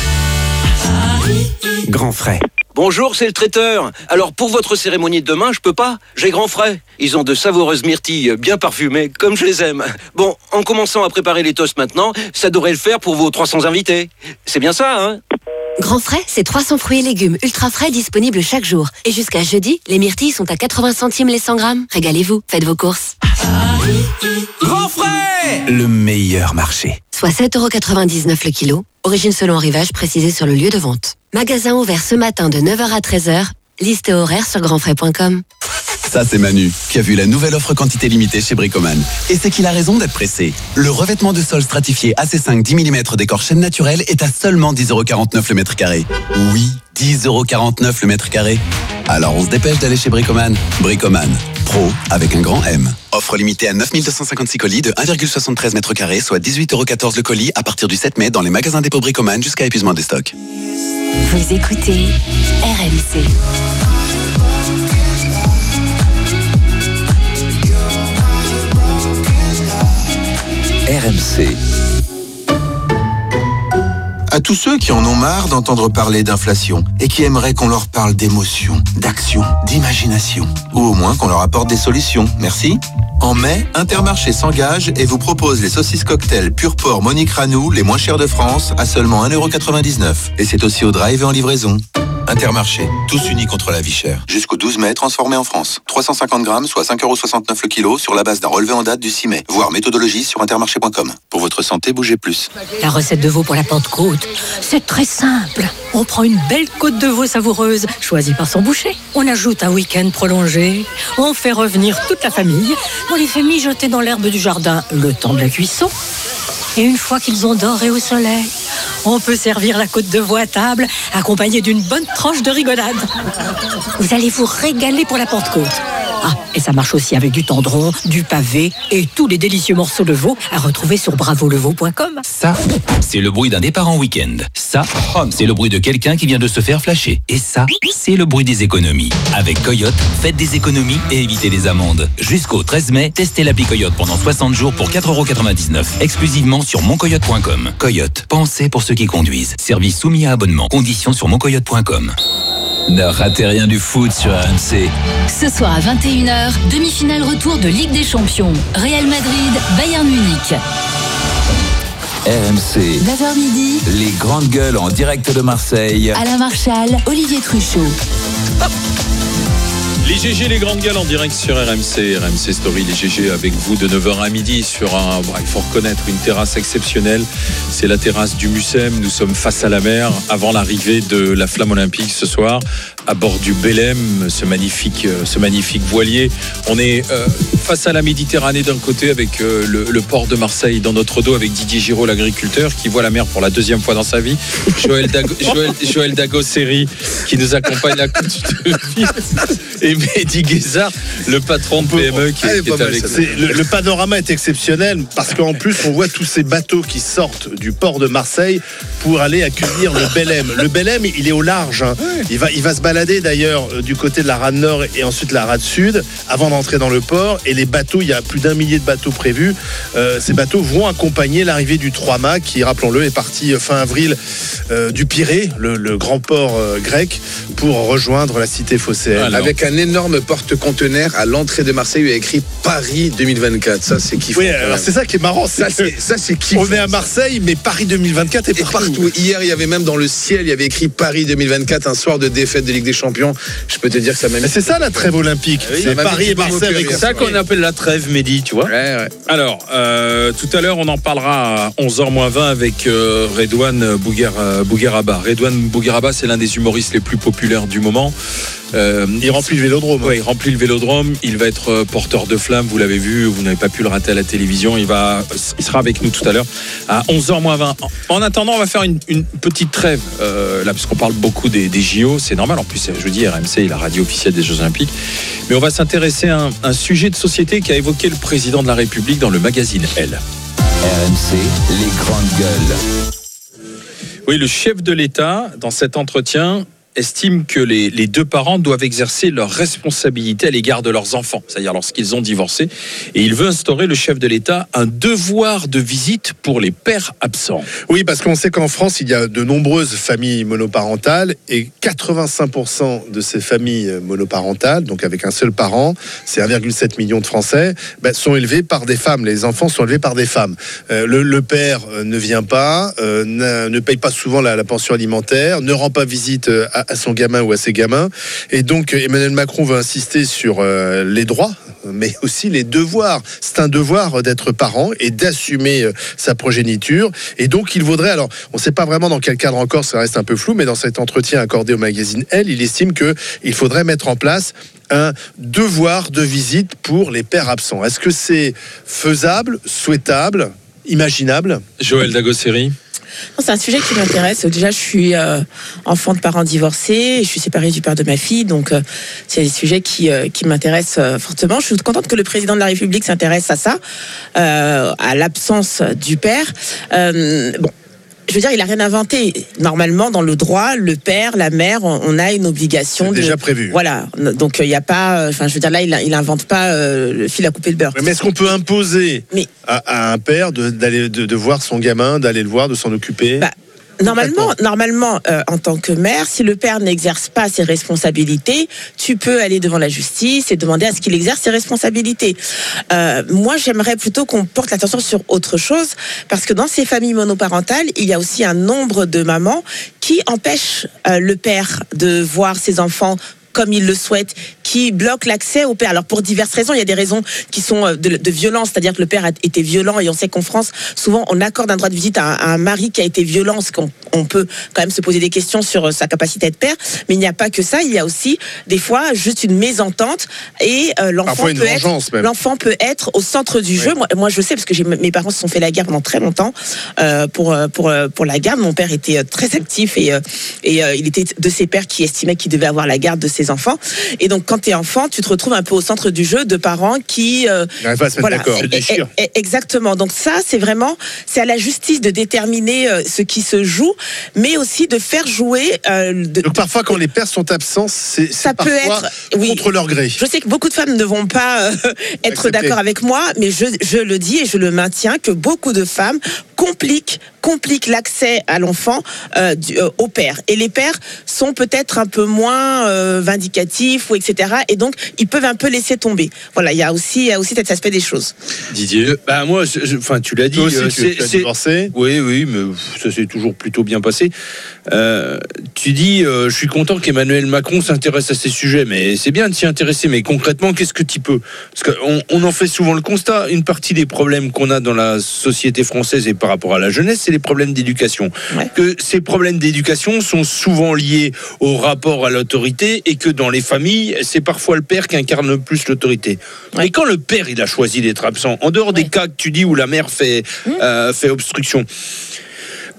Grand frais. Bonjour, c'est le traiteur. Alors pour votre cérémonie de demain, je peux pas. J'ai grand frais. Ils ont de savoureuses myrtilles bien parfumées, comme je les aime. Bon, en commençant à préparer les toasts maintenant, ça devrait le faire pour vos trois cents invités. C'est bien ça, hein? Grand frais, c'est trois cents fruits et légumes ultra frais disponibles chaque jour. Et jusqu'à jeudi, les myrtilles sont à quatre-vingts centimes les cent grammes. Régalez-vous, faites vos courses. Grand frais! Le meilleur marché. Soit sept euros quatre-vingt-dix-neuf le kilo. Origine selon arrivage précisé sur le lieu de vente. Magasin ouvert ce matin de neuf heures à treize heures. Liste et horaire sur grand frais point com. Ça, c'est Manu, qui a vu la nouvelle offre quantité limitée chez Bricoman. Et c'est qu'il a raison d'être pressé. Le revêtement de sol stratifié A C cinq dix millimètres décor chaîne naturelle est à seulement dix euros quarante-neuf le mètre carré. Oui, dix euros quarante-neuf le mètre carré. Alors on se dépêche d'aller chez Bricoman. Bricoman, pro avec un grand M. Offre limitée à neuf mille deux cent cinquante-six colis de un virgule soixante-treize mètres carrés, soit dix-huit euros quatorze le colis à partir du sept mai dans les magasins dépôt Bricoman jusqu'à épuisement des stocks. Vous écoutez R M C. R M C. À tous ceux qui en ont marre d'entendre parler d'inflation et qui aimeraient qu'on leur parle d'émotion, d'action, d'imagination, ou au moins qu'on leur apporte des solutions, merci. En mai, Intermarché s'engage et vous propose les saucisses cocktail pur porc Monique Ranou, les moins chères de France, à seulement un euro quatre-vingt-dix-neuf. Et c'est aussi au drive et en livraison. Intermarché, tous unis contre la vie chère. Jusqu'au douze mai, transformé en France. trois cent cinquante grammes, soit cinq euros soixante-neuf le kilo, sur la base d'un relevé en date du six mai. Voir méthodologie sur intermarché point com. Pour votre santé, bougez plus. La recette de veau pour la Pentecôte, c'est très simple. On prend une belle côte de veau savoureuse, choisie par son boucher. On ajoute un week-end prolongé. On fait revenir toute la famille. On les fait mijoter dans l'herbe du jardin le temps de la cuisson. Et une fois qu'ils ont doré au soleil, on peut servir la côte de veau à table, accompagnée d'une bonne tranche de rigolade. Vous allez vous régaler pour la Pentecôte. Ah, et ça marche aussi avec du tendron, du pavé et tous les délicieux morceaux de veau à retrouver sur bravo le veau point com. Ça, c'est le bruit d'un départ en week-end. Ça, c'est le bruit de quelqu'un qui vient de se faire flasher. Et ça, c'est le bruit des économies. Avec Coyote, faites des économies et évitez les amendes. Jusqu'au treize mai, testez l'appli Coyote pendant soixante jours pour quatre euros quatre-vingt-dix-neuf. Exclusivement sur mon coyote point com. Coyote, pensez pour ceux qui conduisent. Service soumis à abonnement. Conditions sur mon coyote point com. Ne ratez rien du foot sur R M C. Ce soir à vingt et une heures, demi-finale retour de Ligue des Champions. Real Madrid, Bayern Munich. R M C. neuf heures midi. Les grandes gueules en direct de Marseille. Alain Marchal, Olivier Truchot. Les G G, les grandes gueules en direct sur R M C, R M C Story, les G G avec vous de neuf heures à midi sur un, bon, il faut reconnaître, une terrasse exceptionnelle. C'est la terrasse du Mucem. Nous sommes face à la mer avant l'arrivée de la flamme olympique ce soir, à bord du Belém, ce magnifique, ce magnifique voilier. On est euh, face à la Méditerranée d'un côté avec euh, le, le port de Marseille dans notre dos, avec Didier Giraud, l'agriculteur, qui voit la mer pour la deuxième fois dans sa vie. Joël, Dago, Joël, Joël Dagosseri, qui nous accompagne la Côte de Vie. Et Mehdi Guézard, le patron de P M E qui, Allez, qui est avec c'est, le, le panorama est exceptionnel parce qu'en plus on voit tous ces bateaux qui sortent du port de Marseille pour aller accueillir le Belém. Le Belém, il est au large, hein. il, va, il va se balader baladé d'ailleurs euh, du côté de la rade nord et ensuite la rade sud avant d'entrer dans le port. Et les bateaux, il y a plus d'un millier de bateaux prévus. Euh, ces bateaux vont accompagner l'arrivée du trois mâts qui, rappelons-le, est parti fin avril euh, du Pirée, le, le grand port euh, grec, pour rejoindre la cité phocéenne. Alors. Avec un énorme porte-conteneur à l'entrée de Marseille où il y a écrit Paris deux mille vingt-quatre. Ça, c'est kiffant. Oui, alors c'est ça qui est marrant. Ça, c'est, ça, c'est kiffant. On est à Marseille, mais Paris deux mille vingt-quatre est partout. partout. Hier, il y avait même dans le ciel, il y avait écrit Paris deux mille vingt-quatre, un soir de défaite de Ligue des Champions. Je peux te dire que ça m'a mis. C'est ça la trêve olympique. Oui, c'est Paris et Marseille. C'est ça qu'on appelle la trêve, Mehdi, tu vois. Ouais, ouais. Alors, euh, tout à l'heure, on en parlera à onze heures moins vingt avec euh, Redouane Bouguer, euh, Bougueraba. Redouane Bougueraba, c'est l'un des humoristes les plus populaires du moment. Euh, il remplit le Vélodrome. Oui, il remplit le Vélodrome. Il va être euh, porteur de flammes. Vous l'avez vu, vous n'avez pas pu le rater à la télévision. Il va, il sera avec nous tout à l'heure à onze heures moins vingt. En, en attendant, on va faire une, une petite trêve euh, là, parce qu'on parle beaucoup des, des J O. C'est normal. En plus, je dis R M C est la radio officielle des Jeux Olympiques. Mais on va s'intéresser à un, un sujet de société qu'a évoqué le président de la République dans le magazine Elle. R M C, les grandes gueules. Oui, le chef de l'État, dans cet entretien, estime que les, les deux parents doivent exercer leur responsabilité à l'égard de leurs enfants, c'est-à-dire lorsqu'ils ont divorcé. Et il veut instaurer, le chef de l'État, un devoir de visite pour les pères absents. Oui, parce qu'on sait qu'en France, il y a de nombreuses familles monoparentales et quatre-vingt-cinq pour cent de ces familles monoparentales, donc avec un seul parent, c'est un virgule sept million de Français, ben, sont élevés par des femmes. Les enfants sont élevés par des femmes. Euh, le, le père ne vient pas, euh, ne, ne paye pas souvent la, la pension alimentaire, ne rend pas visite à à son gamin ou à ses gamins. Et donc Emmanuel Macron veut insister sur euh, les droits, mais aussi les devoirs. C'est un devoir d'être parent et d'assumer euh, sa progéniture. Et donc il vaudrait, alors on ne sait pas vraiment dans quel cadre encore, ça reste un peu flou, mais dans cet entretien accordé au magazine Elle, il estime qu'il faudrait mettre en place un devoir de visite pour les pères absents. Est-ce que c'est faisable, souhaitable, imaginable? Joël Dagosseri. C'est un sujet qui m'intéresse. Déjà, je suis euh, enfant de parents divorcés, je suis séparée du père de ma fille, donc euh, c'est des sujets qui, euh, qui m'intéressent euh, fortement. Je suis contente que le président de la République s'intéresse à ça, euh, à l'absence du père. Euh, bon. Je veux dire, il n'a rien inventé. Normalement, dans le droit, le père, la mère, on a une obligation. C'est de... déjà prévu. Voilà. Donc, il n'y a pas. Enfin, je veux dire, là, il n'invente pas euh, le fil à couper le beurre. Mais est-ce qu'on peut imposer Mais... à, à un père de, d'aller, de, de voir son gamin, d'aller le voir, de s'en occuper? bah... Normalement, normalement euh, en tant que mère, si le père n'exerce pas ses responsabilités, tu peux aller devant la justice et demander à ce qu'il exerce ses responsabilités. Euh, moi, j'aimerais plutôt qu'on porte l'attention sur autre chose, parce que dans ces familles monoparentales, il y a aussi un nombre de mamans qui empêchent euh, le père de voir ses enfants comme il le souhaite, qui bloque l'accès au père. Alors pour diverses raisons, il y a des raisons qui sont de, de violence, c'est-à-dire que le père a été violent, et on sait qu'en France, souvent on accorde un droit de visite à un, à un mari qui a été violent, parce qu'on on peut quand même se poser des questions sur sa capacité à être père, mais il n'y a pas que ça, il y a aussi des fois juste une mésentente, et euh, l'enfant, peut être, l'enfant peut être au centre du oui. jeu. Moi, moi je sais, parce que j'ai, mes parents se sont fait la guerre pendant très longtemps euh, pour, pour, pour la garde. Mon père était très actif, et, et euh, il était de ces pères qui estimaient qu'il devait avoir la garde de ses enfants. Et donc quand tu es enfant, tu te retrouves un peu au centre du jeu de parents qui euh, n'arrivent pas à se mettre d'accord. Et, et, et, exactement. Donc ça, c'est vraiment, c'est à la justice de déterminer euh, ce qui se joue, mais aussi de faire jouer. Euh, de, donc parfois, quand les pères sont absents, c'est, c'est ça parfois peut être oui, contre leur gré. Je sais que beaucoup de femmes ne vont pas euh, être Accepter. d'accord avec moi, mais je, je le dis et je le maintiens, que beaucoup de femmes compliquent complique l'accès à l'enfant euh, du, euh, au père. Et les pères sont peut-être un peu moins euh, vindicatifs, ou et cetera. Et donc, ils peuvent un peu laisser tomber. Voilà, il y a aussi, il y a aussi cet aspect des choses. Didier, bah moi, enfin, tu l'as dit. Toi aussi, euh, tu c'est, as divorcé. Oui, oui, mais ça s'est toujours plutôt bien passé. Euh, tu dis, euh, je suis content qu'Emmanuel Macron s'intéresse à ces sujets, mais c'est bien de s'y intéresser. Mais concrètement, qu'est-ce que tu peux ? Parce qu'on on en fait souvent le constat. Une partie des problèmes qu'on a dans la société française et par rapport à la jeunesse, c'est les problèmes d'éducation. Ouais. Que ces problèmes d'éducation sont souvent liés au rapport à l'autorité, et que dans les familles, c'est parfois le père qui incarne le plus l'autorité. Ouais. Et quand le père, il a choisi d'être absent, en dehors ouais. des cas que tu dis où la mère fait, mmh. euh, fait obstruction,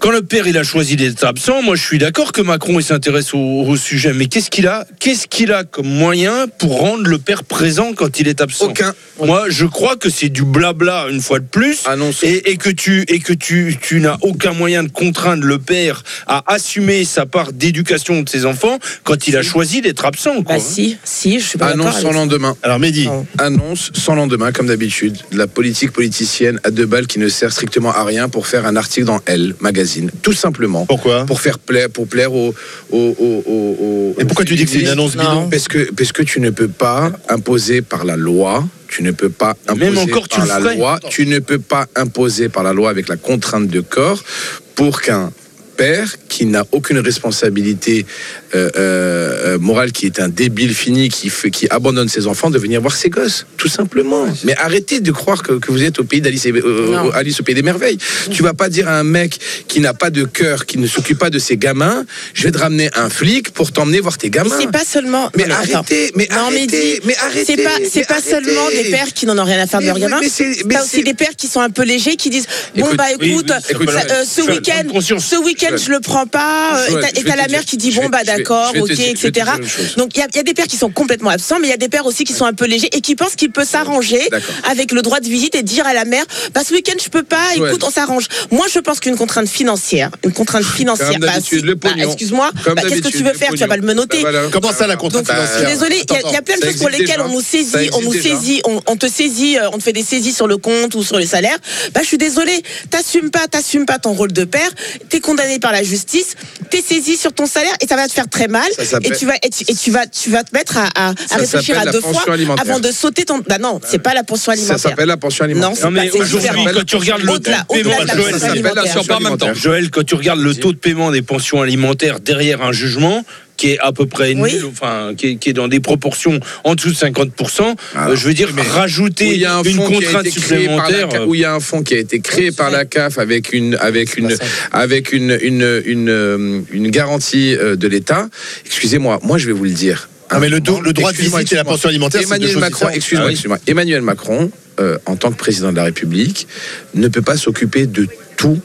quand le père il a choisi d'être absent, moi je suis d'accord que Macron il s'intéresse au, au sujet, mais qu'est-ce qu'il a, qu'est-ce qu'il a comme moyen pour rendre le père présent quand il est absent? Aucun. Moi je crois que c'est du blabla une fois de plus, et, et que tu et que tu tu n'as aucun moyen de contraindre le père à assumer sa part d'éducation de ses enfants quand il a choisi d'être absent. Quoi. Bah si, si, je suis pas Annonce sans lendemain. Alors Mehdi. Annonce sans lendemain, comme d'habitude. De la politique politicienne à deux balles qui ne sert strictement à rien pour faire un article dans Elle magazine. Tout simplement. Pourquoi? Pour faire plaire, pour plaire aux. aux, aux, aux Et pourquoi tu dis que c'est une annonce bidon? Parce que parce que tu ne peux pas imposer par la loi. Tu ne peux pas imposer Même encore, par tu la le ferais. loi. Tu ne peux pas imposer par la loi avec la contrainte de corps pour qu'un père qui n'a aucune responsabilité euh, euh, morale, qui est un débile fini, qui, fait, qui abandonne ses enfants, de venir voir ses gosses, tout simplement. Mais arrêtez de croire que, que vous êtes au pays d'Alice et, euh, Alice au pays des merveilles. Tu vas pas dire à un mec qui n'a pas de cœur, qui ne s'occupe pas de ses gamins, je vais te ramener un flic pour t'emmener voir tes gamins. Mais c'est pas seulement. Mais non, arrêtez, attends. mais non, arrêtez, mais, mais arrêtez. C'est pas, c'est mais pas arrêtez. seulement des pères qui n'en ont rien à faire de leurs gamins. T'as aussi des pères qui sont un peu légers, qui disent bon Écoute, bah oui, écoute, oui, écoute, ça, euh, ce Joël, week-end, ce week-end je le prends pas. euh, Joël, et t'as- et je vais t'as la te mère dire- qui dit je bon vais- bah je vais- d'accord, je vais te ok, dire- je vais te et cetera. dire une chose. Donc il y a, il y a des pères qui sont complètement absents, mais il y a des pères aussi qui sont un peu légers et qui pensent qu'il peut s'arranger D'accord. avec le droit de visite et dire à la mère bah ce week-end je peux pas. Joël. Écoute, on s'arrange. Moi je pense qu'une contrainte financière, une contrainte financière. Comme bah, d'habitude, si- le bah, pognon. excuse-moi. Comme bah, Qu'est-ce que d'habitude, tu veux le faire? Tu vas pas le pognon. menoter. Bah, voilà. Comment ça la contrainte Donc, financière? je suis désolée, il y a- il y, a plein de Ça choses pour existe lesquelles déjà. on nous Ça saisit, on nous existe déjà. saisit, on, on te saisit, euh, on te fait des saisies sur le compte ou sur les salaires. Bah, je suis désolée, t'assumes pas, t'assumes pas ton rôle de père, t'es condamné par la justice, t'es saisi sur ton salaire et ça va te faire très mal. Ça s'appelle- Et tu vas, et tu, et tu vas, tu vas te mettre à, à, à Ça réfléchir à s'appelle deux la fois pension alimentaire. avant de sauter ton. Bah non, c'est pas la pension Ça alimentaire. s'appelle la pension alimentaire. Non, c'est Non mais pas- c'est aujourd'hui, différent. quand tu regardes le taux Au-delà- de paiement, au-delà de la Joël, pension ça s'appelle alimentaire. sur parlementaire. Joël, quand tu regardes le taux de paiement des pensions alimentaires derrière un jugement qui est à peu près Oui. nul, enfin qui est, qui est dans des proportions en dessous de cinquante pour cent, Ah, euh, je veux dire mais rajouter où il y a un une fonds qui a contrainte été créé par la supplémentaire. C A F, où il y a un fonds qui a été créé par la C A F avec une avec une avec une une une, euh, une garantie euh, de l'État. Excusez-moi, moi je vais vous le dire. Non, mais le, do- le droit de Excuse-moi, visite et la excuse-moi. pension alimentaire, c'est deux Emmanuel choses Macron, différentes. excuse-moi, Ah oui. excuse-moi. Emmanuel Macron, euh, en tant que président de la République, ne peut pas s'occuper de tout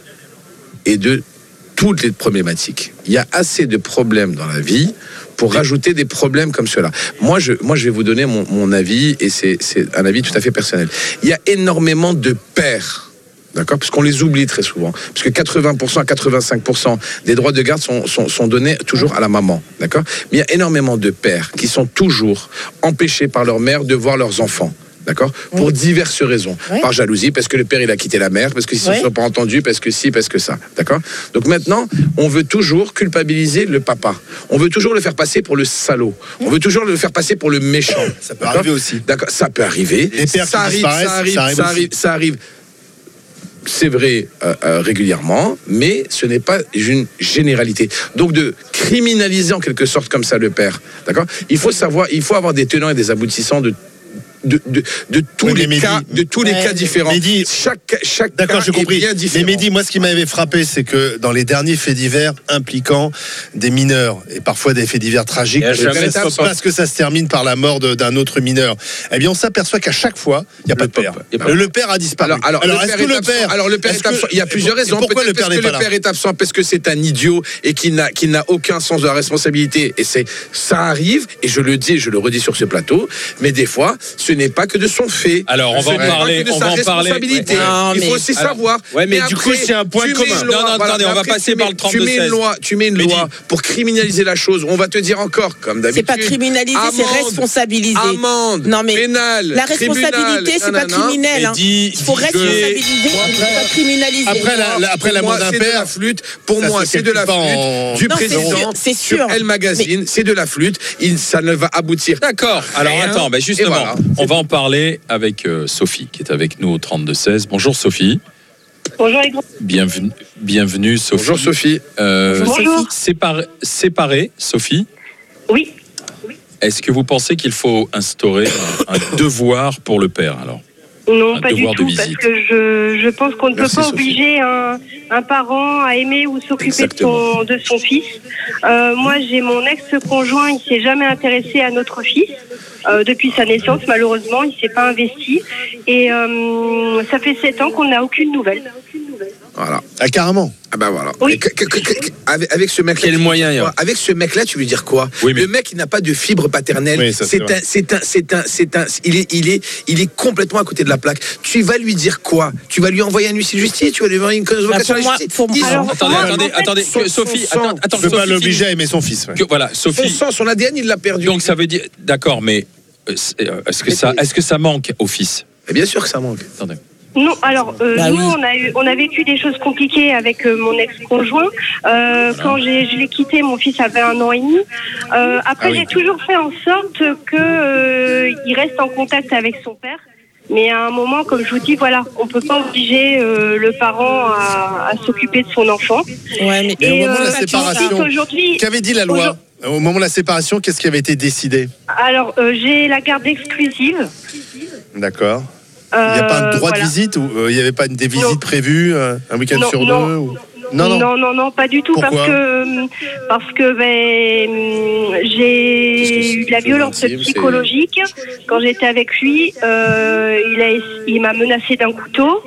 et de toutes les problématiques. Il y a assez de problèmes dans la vie pour rajouter des problèmes comme cela. Moi, je, moi, je vais vous donner mon, mon avis, et c'est, c'est un avis tout à fait personnel. Il y a énormément de pères, d'accord, parce qu'on les oublie très souvent, parce que quatre-vingts pour cent à quatre-vingt-cinq pour cent des droits de garde sont, sont, sont donnés toujours à la maman, d'accord. Mais il y a énormément de pères qui sont toujours empêchés par leur mère de voir leurs enfants. D'accord ? Pour diverses raisons. Oui. Par jalousie, parce que le père il a quitté la mère, parce qu'ils ne Oui. se sont pas entendus, parce que si, parce que ça. D'accord ? Donc maintenant, on veut toujours culpabiliser le papa. On veut toujours le faire passer pour le salaud. On veut toujours le faire passer pour le méchant. Ça peut arriver aussi. D'accord ? Ça peut arriver. Les pères ça qui arrive, disparaissent, ça arrive, ça arrive ça aussi. arrive, ça arrive. C'est vrai euh, euh, régulièrement, mais ce n'est pas une généralité. Donc de criminaliser en quelque sorte comme ça le père, d'accord ? Il faut savoir, il faut avoir des tenants et des aboutissants de de, de, de tous Oui, mais les Mehdi, cas, de tous les Ouais. cas différents. Mehdi, chaque chaque D'accord, cas j'ai compris. est bien Mais différent. Mehdi, moi, ce qui m'avait frappé, c'est que dans les derniers faits divers impliquant des mineurs, et parfois des faits divers tragiques, Et à jamais parce, ça que- se passe. parce que ça se termine par la mort de- d'un autre mineur, eh bien, on s'aperçoit qu'à chaque fois, il n'y a pas de père. Il y a pas- Le, le père a disparu. Alors, alors, le est-ce père que est le absent. père, alors le père est-ce est absent. que- Il y a plusieurs et raisons. pourquoi Peut-être le père parce n'est que pas le là père est absent parce que c'est un idiot et qu'il n'a qu'il n'a aucun sens de la responsabilité. Et c'est ça arrive. Et je le dis, et je le redis sur ce plateau. Mais des fois, ce n'est pas que de son fait. Alors, on va Ce en n'est pas parler, que de on sa va en parler. responsabilité. Ouais. Non, Il faut mais- aussi Alors, savoir. ouais, mais du coup, après, c'est un point tu mets commun. une loi, Non, non, voilà, attendez, on va après, passer tu par mets- le Tu mets trente-deux seize. une loi, tu mets une Mehdi. loi pour criminaliser la chose. On va te dire encore, comme d'habitude. C'est pas criminaliser, c'est amende, responsabiliser. Amende, Non, mais pénale, la responsabilité, tribunal, c'est pas nanana. criminel. hein. Mehdi, Il faut que- responsabiliser, il faut pas criminaliser. Après la, la- après la Pour mort moi, d'un c'est de la père, flûte. Pour ça moi, se c'est de la calcule pas flûte en- du Non, c'est président. sûr, c'est Sur sûr. Elle Magazine, c'est de la flûte. Il, ça ne va aboutir. D'accord. Alors Rien. attends, ben Et justement, voilà. on va en parler avec euh, Sophie qui est avec nous au trente-deux seize. Bonjour Sophie. Bonjour les grands. Bienvenue, bienvenue Sophie. Bonjour Sophie. Euh, Bonjour. Séparé, séparé, Sophie. Oui. Est-ce que vous pensez qu'il faut instaurer un, un devoir pour le père alors? Non, Un pas du devoir de tout, visite. parce que je, je pense qu'on ne peut Merci, pas Sophie. obliger un, un parent à aimer ou s'occuper de son, de son fils. Euh, moi, j'ai mon ex-conjoint, il s'est jamais intéressé à notre fils. Euh, depuis sa naissance, malheureusement, il s'est pas investi. Et euh, ça fait sept ans qu'on n'a aucune nouvelle. Voilà. Ah, carrément. Ah ben voilà. Oui. Et que- que- que- que- avec, avec ce mec-là. Quel tu- moyen, Yann ? Avec ce mec-là, tu veux dire quoi ? Oui, mais- Le mec, il n'a pas de fibre paternelle. Oui, ça, c'est c'est vrai. un, c'est un, c'est un, c'est un, il est, il est, il est complètement à côté de la plaque. Tu vas lui dire quoi ? Tu vas lui envoyer un huissier de justice ? Tu vas lui envoyer une convocation à la pour moi- justice ? pour- Ils Alors, sont- Attendez, moi, attendez, en fait, attendez, son- que- Sophie, son attends, sang. attends, Je veux pas Sophie, l'obliger à aimer son fils. ouais. que- voilà, Son Sophie. sang, son A D N, il l'a perdu. Donc ça veut dire, d'accord, mais euh, c'est- euh, est-ce que ça, est-ce que ça manque au fils ? Et bien sûr que ça manque. Attendez. Non, alors euh, Bah nous oui. on a eu, on a vécu des choses compliquées avec euh, mon ex-conjoint. Euh, Quand j'ai, je l'ai quitté, mon fils avait un an et demi. Euh, après, Ah oui. j'ai toujours fait en sorte que euh, il reste en contact avec son père. Mais à un moment, comme je vous dis, voilà, on peut pas obliger euh, le parent à, à s'occuper de son enfant. Ouais, mais Et au moment de la euh, séparation, aujourd'hui, qu'avait dit la loi ? Au moment de la séparation, qu'est-ce qui avait été décidé ? alors euh, j'ai la garde exclusive. D'accord. Il n'y a pas un Euh, droit voilà. de visite ou euh, il n'y avait pas des visites Non. prévues euh, un week-end Non, sur non. deux ou... Non, non. non, non, non, pas du tout, Pourquoi parce que parce que ben, hum, j'ai eu de la c'est violence intime, c'est- psychologique quand j'étais avec lui. Euh, il a, il m'a menacé d'un couteau.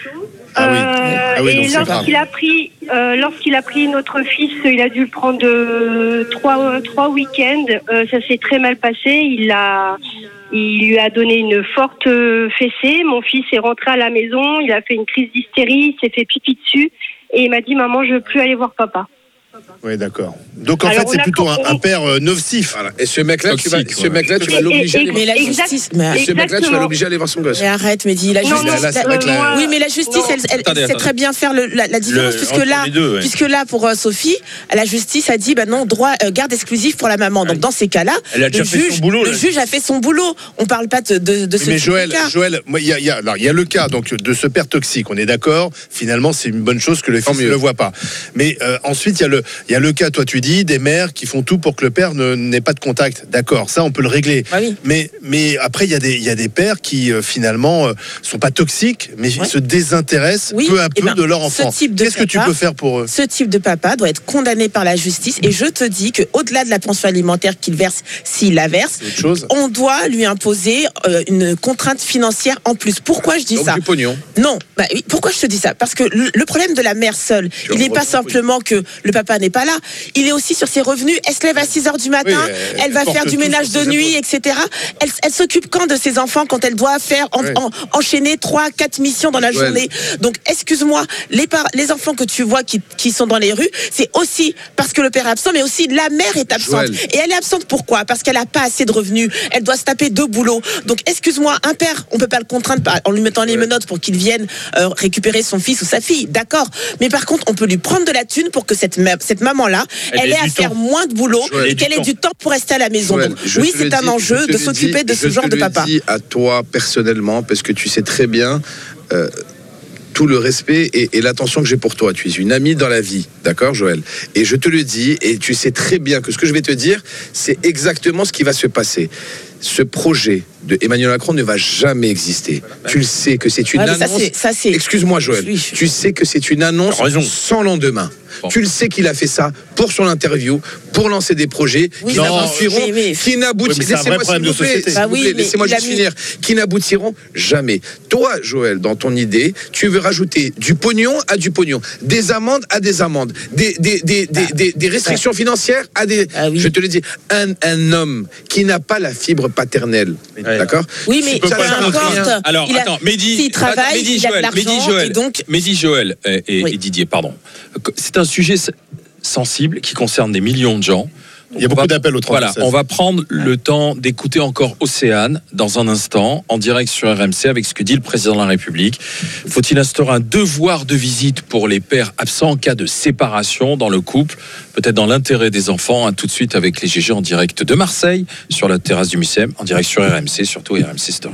Ah oui. Euh, Ah oui, donc et c'est lorsqu'il a pris, euh, lorsqu'il a pris notre fils, il a dû le prendre euh, trois trois week-ends. Euh, ça s'est très mal passé. Il a Il lui a donné une forte euh, fessée. Mon fils est rentré à la maison, il a fait une crise d'hystérie, il s'est fait pipi dessus et il m'a dit « Maman, je veux plus aller voir papa ». Oui, d'accord. Donc en Alors, fait, c'est on a plutôt un, compris. un père euh, nocif. Voilà. Et ce mec-là, tu vas, Toxique, ce ouais. mec-là, tu vas Et- l'obliger à et- aller Mais la Exact- justice. Mais, Et ce mec-là, tu vas exactement. l'obliger à aller voir son gosse. mais arrête, mais dis la Non, justice. non, là, c'est euh, vrai que la- moi- Oui, mais la justice, non. elle, elle- Attendez, elle sait attendez. très bien faire le- la, la différence, Le- puisque entre là, les deux, ouais. puisque là, pour euh, Sophie, la justice a dit, bah non, droit euh, garde exclusif pour la maman. Donc dans ces cas-là, Elle a le déjà fait juge, son boulot, le là. juge a fait son boulot. On parle pas de, de, de ce Mais type Joël, de cas. Joël, moi, il y a, il y a- alors, il y a le cas donc de ce père toxique. On est d'accord. Finalement, c'est une bonne chose que le Tant fils ne mieux. le voit pas. Mais euh, ensuite, il y a le, il y a le cas. Toi, tu dis des mères qui font tout pour que le père ne- n'ait pas de contact. D'accord, ça, on peut le régler. Ah oui. Mais, mais après, il y a des, il y a des pères qui euh, finalement euh, sont pas toxiques, mais Ouais. se désintéressent Oui, peu à eh peu ben, de leur ce enfant. type de Qu'est-ce que tu papa- peux faire pour eux? Ce type de papa doit être condamné par la justice. Et je te dis que au-delà de la pension alimentaire qu'il verse, s'il la verse, C'est autre chose. on doit lui imposer euh, une contrainte financière en plus. Pourquoi je dis Donc ça du pognon. Non, bah oui, pourquoi je te dis ça? Parce que le, le problème de la mère seule, Tu il n'est en pas retrouves, simplement que le papa n'est pas là, il est aussi sur ses revenus. Elle se lève à six heures du matin, Oui, elle- elle va elle porte faire du tout ménage sur de ses nuit, épaules. et cetera. Elle, elle s'occupe quand de ses enfants quand elle doit faire en- Ouais. en- enchaîner trois, quatre missions dans la Joël. journée. Donc, excuse-moi, les, par- les enfants que tu vois qui, qui sont dans les rues, c'est aussi parce que le père est absent, mais aussi la mère est absente. Joël. Et elle est absente pourquoi? Parce qu'elle n'a pas assez de revenus. Elle doit se taper deux boulots. Donc, excuse-moi, un père, on peut pas le contraindre par- en lui mettant les menottes pour qu'il vienne euh, récupérer son fils ou sa fille. D'accord. Mais par contre, on peut lui prendre de la thune pour que cette, ma- cette maman-là, Elle elle, ait ait à du faire temps. moins de boulot Joël. et qu'elle Elle ait ait du du temps pour rester à la maison. Joël, Donc, je oui, te c'est le un dis- enjeu je te de le s'occuper dis- de ce je genre te de le papa. dis à toi personnellement, parce que tu sais très bien euh, tout le respect et, et l'attention que j'ai pour toi. Tu es une amie dans la vie, d'accord, Joël? Et je te le dis, et tu sais très bien que ce que je vais te dire, c'est exactement ce qui va se passer. Ce projet de Emmanuel Macron ne va jamais exister. Tu le sais que c'est une Ouais, mais ça, annonce. c'est- ça, c'est- Excuse-moi, Joël. Oui. Tu sais que c'est une annonce T'as raison. sans lendemain. Tu le sais qu'il a fait ça pour son interview, pour lancer des projets Oui, qui non, n'aboutiront, mais- mais- qui n'aboutiront. Oui, mais c'est un vrai Laissez-moi, problème s'il vous de plaît, société. s'il Bah vous oui, plaît, mais laissez-moi il a juste mis- finir. Qui n'aboutiront jamais. Toi, Joël, dans ton idée, tu veux rajouter du pognon à du pognon, des amendes à des amendes, des, des, des, des, des- des restrictions financières à des. Ah oui. Je te le dis, un, un homme qui n'a pas la fibre paternelle, d'accord? Oui, mais Tu peux peu pas le importe. contraindre. Alors, Il a- attends, Mehdi, s'il travaille, attends, Mehdi, il a de Joël, l'argent, Mehdi, Joël, et donc- Mehdi, Joël et, et- Oui. et Didier, pardon. C'est un sujet s- sensible qui concerne des millions de gens. Il y a On beaucoup va- d'appels au Voilà, trente-seize. on va prendre le temps d'écouter encore Océane dans un instant, en direct sur R M C, avec ce que dit le président de la République. Faut-il instaurer un devoir de visite pour les pères absents en cas de séparation dans le couple, peut-être dans l'intérêt des enfants? À tout de suite avec les G G en direct de Marseille, sur la terrasse du Mucem, en direct sur R M C, surtout R M C Story.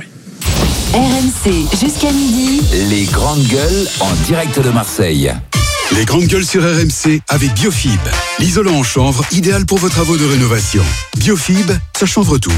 R M C jusqu'à midi. Les grandes gueules en direct de Marseille. Les grandes gueules sur R M C avec Biofib. L'isolant en chanvre, idéal pour vos travaux de rénovation. Biofib, ça chanvre tout.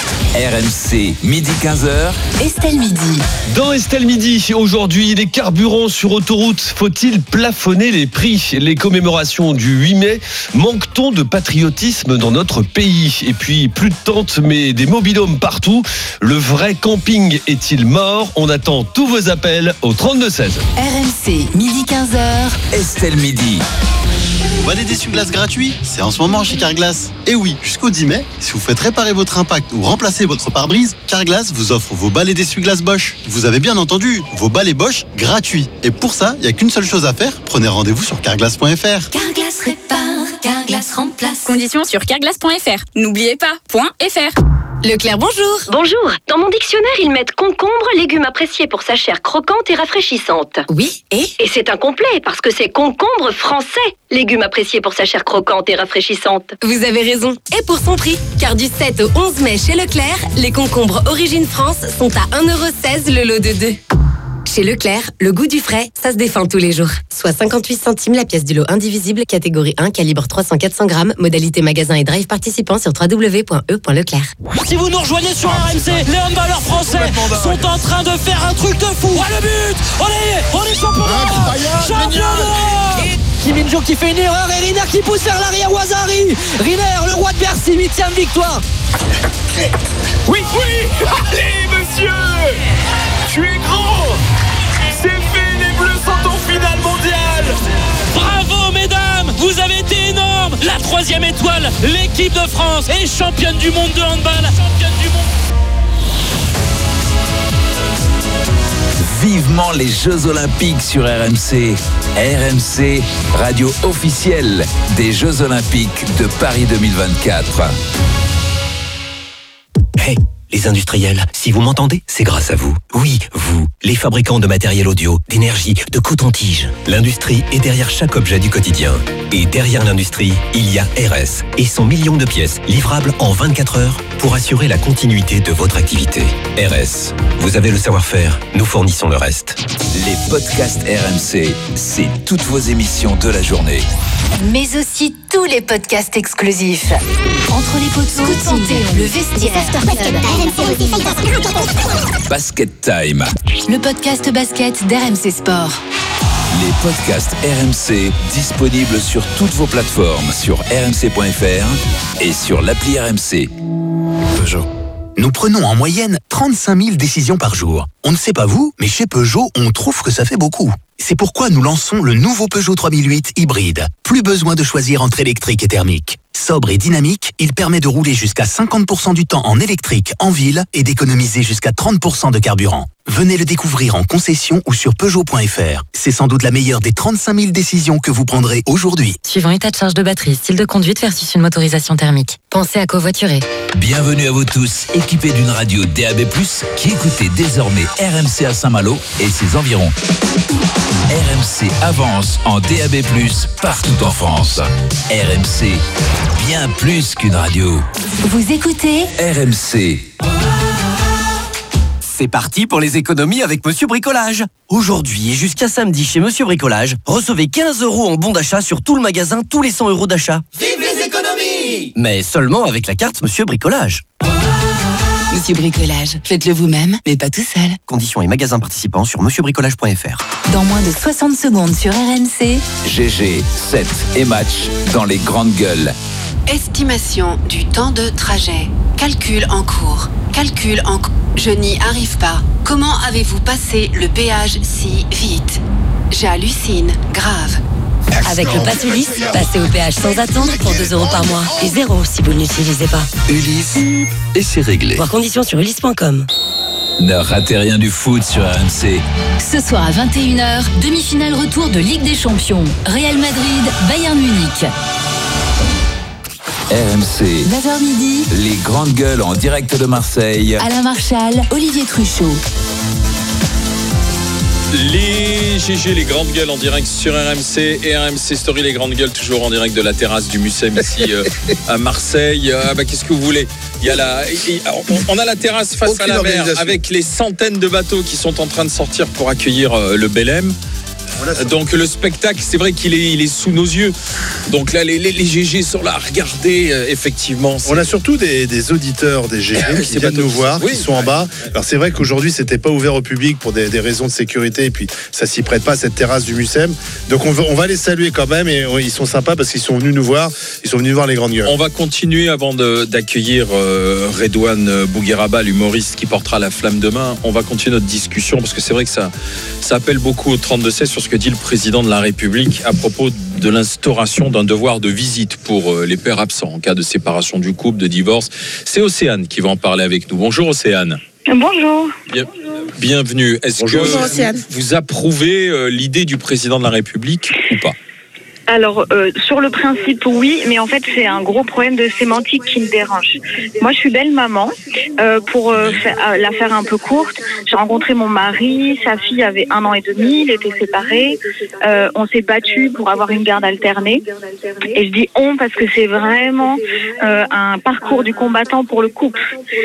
R M C, midi quinze heures. Estelle Midi. Dans Estelle Midi, aujourd'hui, les carburants sur autoroute, faut-il plafonner les prix? Les commémorations du huit mai, manque-t-on de patriotisme dans notre pays? Et puis, plus de tentes, mais des mobil-homes partout. Le vrai camping est-il mort? On attend tous vos appels au trente-deux seize. R M C, midi quinze heures. Estelle Midi. Balai d'essuie-glace gratuit, c'est en ce moment chez Carglass. Et oui, jusqu'au dix mai, si vous faites réparer votre impact ou remplacer votre pare-brise, Carglass vous offre vos balais d'essuie-glace Bosch. Vous avez bien entendu, vos balais Bosch gratuits. Et pour ça, il n'y a qu'une seule chose à faire, prenez rendez-vous sur carglass point f r. Carglass répare, Carglass remplace. Conditions sur carglass point f r. N'oubliez pas, .fr. Leclerc, bonjour. Bonjour. Dans mon dictionnaire, ils mettent concombre, légume apprécié pour sa chair croquante et rafraîchissante. Oui, et Et c'est incomplet, parce que c'est concombre français, légume apprécié pour sa chair croquante et rafraîchissante. Vous avez raison. Et pour son prix, car du sept au onze mai chez Leclerc, les concombres Origine France sont à un euro seize le lot de deux. Chez Leclerc, le goût du frais, ça se défend tous les jours. Soit cinquante-huit centimes la pièce du lot indivisible, catégorie un, calibre trois cents à quatre cents grammes, modalité magasin et drive participant sur w w w point e point leclerc. Si vous nous rejoignez sur R M C, les handballeurs français sont en train de faire un truc de fou. Ah, le but. On est, on est champion d'Europe. Champion d'Europe. Kim Min-jo qui fait une erreur et Riner qui pousse vers l'arrière Wazari. Riner, le roi de Bercy, huitième victoire. Oui, oui. Allez, monsieur. Tu es grand. C'est fait, les Bleus sont en finale mondiale. Bravo mesdames, vous avez été énormes. La troisième étoile, l'équipe de France est championne du monde de handball. Championne du monde. Vivement les Jeux Olympiques sur R M C. R M C, radio officielle des Jeux Olympiques de Paris deux mille vingt-quatre. Hey, les industriels, si vous m'entendez, c'est grâce à vous. Oui, vous, les fabricants de matériel audio, d'énergie, de coton-tige. L'industrie est derrière chaque objet du quotidien. Et derrière l'industrie, il y a R S et son million de pièces livrables en vingt-quatre heures pour assurer la continuité de votre activité. R S, vous avez le savoir-faire, nous fournissons le reste. Les podcasts R M C, c'est toutes vos émissions de la journée. Mais aussi tous les podcasts exclusifs. Entre les poteaux, santé, le vestiaire, Basket Time. le podcast basket d'R M C Sport. Les podcasts R M C disponibles sur toutes vos plateformes, sur r m c point f r et sur l'appli R M C. Peugeot. Nous prenons en moyenne trente-cinq mille décisions par jour. On ne sait pas vous, mais chez Peugeot, on trouve que ça fait beaucoup. C'est pourquoi nous lançons le nouveau Peugeot trois mille huit hybride. Plus besoin de choisir entre électrique et thermique. Sobre et dynamique, il permet de rouler jusqu'à cinquante pour cent du temps en électrique en ville et d'économiser jusqu'à trente pour cent de carburant. Venez le découvrir en concession ou sur peugeot point f r. C'est sans doute la meilleure des trente-cinq mille décisions que vous prendrez aujourd'hui. Suivant état de charge de batterie, style de conduite versus une motorisation thermique. Pensez à covoiturer. Bienvenue à vous tous, équipés d'une radio D A B plus, qui écoutez désormais R M C à Saint-Malo et ses environs. R M C avance en D A B plus, partout en France. R M C, bien plus qu'une radio. Vous écoutez R M C. C'est parti pour les économies avec Monsieur Bricolage. Aujourd'hui et jusqu'à samedi chez Monsieur Bricolage, recevez quinze euros en bon d'achat sur tout le magasin, tous les cent euros d'achat. Vive les économies. Mais seulement avec la carte Monsieur Bricolage. Monsieur Bricolage, faites-le vous-même, mais pas tout seul. Conditions et magasins participants sur monsieur bricolage point f r. dans moins de soixante secondes sur R M C. G G, set et match dans les grandes gueules. Estimation du temps de trajet. Calcul en cours. Calcul en cours. Je n'y arrive pas. Comment avez-vous passé le péage si vite? J'hallucine. Grave. Avec le pass Ulysse, passez au péage sans attendre pour deux euros par mois. Et zéro si vous ne l'utilisez pas. Ulysse, et c'est réglé. Voir conditions sur ulysse point com. Ne ratez rien du foot sur R M C. Ce soir à vingt et une heures, demi-finale retour de Ligue des Champions. Real Madrid, Bayern Munich. R M C. neuf heures midi. Les grandes gueules en direct de Marseille. Alain Marchal, Olivier Truchot. Les G G, les grandes gueules en direct sur R M C et R M C Story, les grandes gueules toujours en direct de la terrasse du Mucem ici euh, à Marseille. Ah bah, qu'est-ce que vous voulez? Il y a la, on a la terrasse face Aucune à la mer avec les centaines de bateaux qui sont en train de sortir pour accueillir euh, le Belém. Donc le spectacle, c'est vrai qu'il est, il est sous nos yeux. Donc là, les, les, les G G sont là. Regardez, euh, effectivement. On a surtout des, des auditeurs des G G qui viennent nous voir, oui, qui sont en bas. Alors c'est vrai qu'aujourd'hui, c'était pas ouvert au public pour des, des raisons de sécurité, et puis ça s'y prête pas, cette terrasse du Mucem. Donc on va, on va les saluer quand même, et ils sont sympas parce qu'ils sont venus nous voir. Ils sont venus voir les grandes gueules. On va continuer avant de, d'accueillir euh, Redouane Bougueraba, l'humoriste qui portera la flamme demain. On va continuer notre discussion parce que c'est vrai que ça, ça appelle beaucoup au trente-deux seize sur ce que dit le président de la République à propos de l'instauration d'un devoir de visite pour les pères absents en cas de séparation du couple, de divorce. C'est Océane qui va en parler avec nous. Bonjour Océane. Bonjour. Bien, bienvenue. Est-ce Bonjour, que Océane. vous approuvez euh, l'idée du président de la République ou pas ? Alors, euh, sur le principe, oui, mais en fait, c'est un gros problème de sémantique qui me dérange. Moi, je suis belle-maman. Euh, pour euh, faire, euh, la faire un peu courte, j'ai rencontré mon mari, sa fille avait un an et demi, il était séparé. Euh, on s'est battu pour avoir une garde alternée. Et je dis on parce que c'est vraiment euh, un parcours du combattant pour le couple.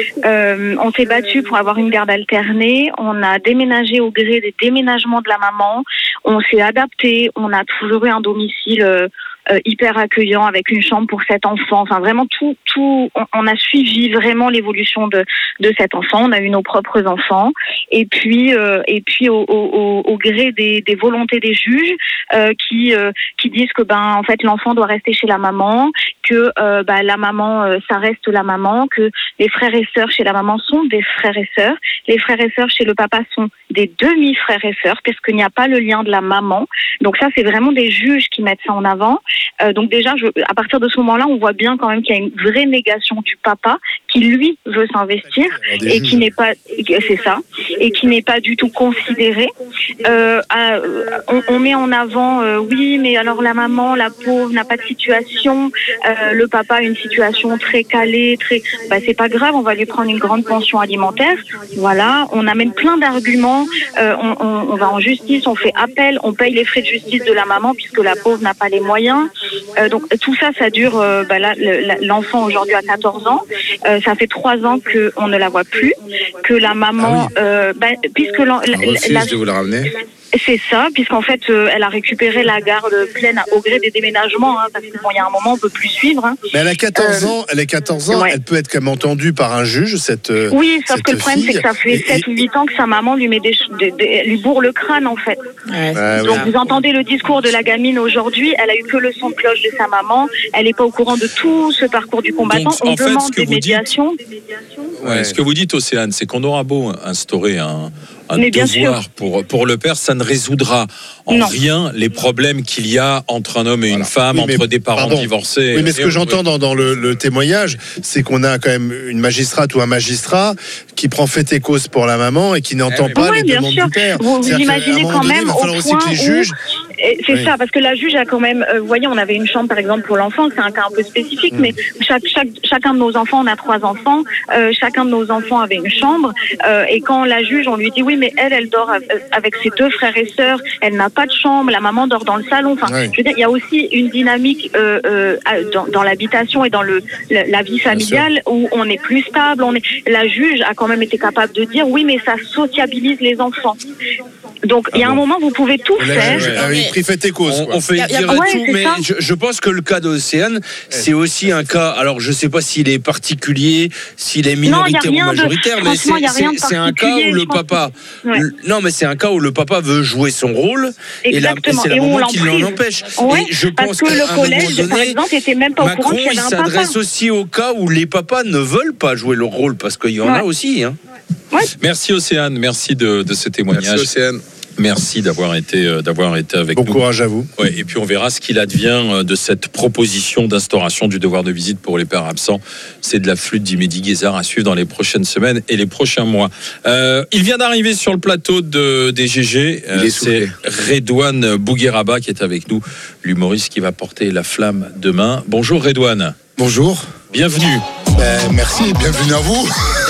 Euh, on s'est battu pour avoir une garde alternée. On a déménagé au gré des déménagements de la maman. On s'est adapté. On a toujours eu un domicile euh, euh, hyper accueillant avec une chambre pour cet enfant. Enfin, vraiment tout, tout. On, on a suivi vraiment l'évolution de de cet enfant. On a eu nos propres enfants. Et puis, euh, et puis au, au, au gré des, des volontés des juges euh, qui euh, qui disent que ben en fait l'enfant doit rester chez la maman, que euh, bah, la maman euh, ça reste la maman, que les frères et sœurs chez la maman sont des frères et sœurs, les frères et sœurs chez le papa sont des demi-frères et sœurs parce qu'il n'y a pas le lien de la maman. Donc ça c'est vraiment des juges qui mettent ça en avant. Euh, donc déjà je, à partir de ce moment-là on voit bien quand même qu'il y a une vraie négation du papa qui lui veut s'investir et qui n'est pas c'est ça et qui n'est pas du tout considéré. Euh, euh, on, on met en avant euh, oui mais alors la maman la pauvre n'a pas de situation. Euh, le papa a une situation très calée, très, bah c'est pas grave, on va lui prendre une grande pension alimentaire. Voilà, on amène plein d'arguments. Euh, on, on, on va en justice, on fait appel, on paye les frais de justice de la maman puisque la pauvre n'a pas les moyens. Euh, donc tout ça, ça dure. Euh, bah là, le, l'enfant aujourd'hui a quatorze ans. Euh, ça fait trois ans que on ne la voit plus, que la maman, ah oui. euh, bah, puisque l'en, la, la, de vous la ramener. C'est ça, puisqu'en fait, euh, elle a récupéré la garde pleine au gré des déménagements, hein, parce que bon, il y a un moment, on peut plus suivre. Hein. Mais elle a quatorze euh, ans, elle a quatorze ans, ouais. Elle peut être quand même entendue par un juge, cette euh, Oui, sauf cette que le problème, fille. c'est que ça fait sept ou huit ans que sa maman lui met des, des, des lui bourre le crâne, en fait. Ouais, ah, Donc, oui. vous entendez le discours de la gamine aujourd'hui, elle a eu que le son de cloche de sa maman, elle n'est pas au courant de tout ce parcours du combattant. Donc, on en fait, demande ce que des vous médiations. Dites, ouais, ce que vous dites, Océane, c'est qu'on aura beau instaurer un un Mais bien devoir sûr. pour, pour le père, ça ne résoudra en Non. rien les problèmes qu'il y a entre un homme et une femme, Oui, mais entre des parents pardon. divorcés. Oui, mais ce Et que on- j'entends dans, dans le, le témoignage, c'est qu'on a quand même une magistrate ou un magistrat qui prend fait et cause pour la maman et qui n'entend oui, pas Oui, les bien demandes sûr. du père. Vous, vous C'est-à-dire qu'à un imaginez moment quand donné, même il va au falloir aussi point que les où- juges. Et c'est Oui. ça, parce que la juge a quand même, euh, vous voyez, on avait une chambre par exemple pour l'enfant, c'est un cas un peu spécifique, Mm. mais chaque, chaque, chacun de nos enfants, on a trois enfants, euh, chacun de nos enfants avait une chambre, euh, et quand la juge, on lui dit oui, mais elle, elle dort av- avec ses deux frères et sœurs, elle n'a pas de chambre, la maman dort dans le salon. Enfin, Oui. je veux dire, il y a aussi une dynamique euh, euh, dans, dans l'habitation et dans le, la, la vie familiale où on est plus stable. On est, la juge a quand même été capable de dire oui, mais ça sociabilise les enfants. Donc, il y a un moment, vous pouvez tout La faire. juge a pris fait et cause. On, quoi. on fait Y a- y a dire pas- ouais, tout, c'est mais ça. je, je pense que le cas d'Océane, c'est aussi un cas. Alors, je ne sais pas s'il est particulier, s'il est minoritaire rien ou de- majoritaire, mais franchement, c'est, y a rien de c'est- c'est un cas particulier, où le je pense papa. que- ouais. le- non, mais c'est un cas où le papa veut jouer son rôle et, la, et Exactement. c'est la Et où on maman qui l'emprise. l'en empêche. Ouais, et je parce pense que qu'à le un moment collège, par donné, exemple, était même pas au Macron, courant qu'il y avait il un papa. s'adresse aussi au cas où les papas ne veulent pas jouer leur rôle, parce qu'il y en Ouais. a aussi. Hein. Merci Océane, merci de, de ce témoignage. Merci Océane. Merci d'avoir été, euh, d'avoir été avec Bon nous. courage à vous. Ouais, et puis on verra ce qu'il advient euh, de cette proposition d'instauration du devoir de visite pour les pères absents. C'est de la flûte d'Imédi Guézard à suivre dans les prochaines semaines et les prochains mois. Euh, il vient d'arriver sur le plateau de, des G G. Il est c'est Redouane Bougueraba qui est avec nous, l'humoriste qui va porter la flamme demain. Bonjour Redouane. Bonjour. Bienvenue. Euh, merci, bienvenue à vous.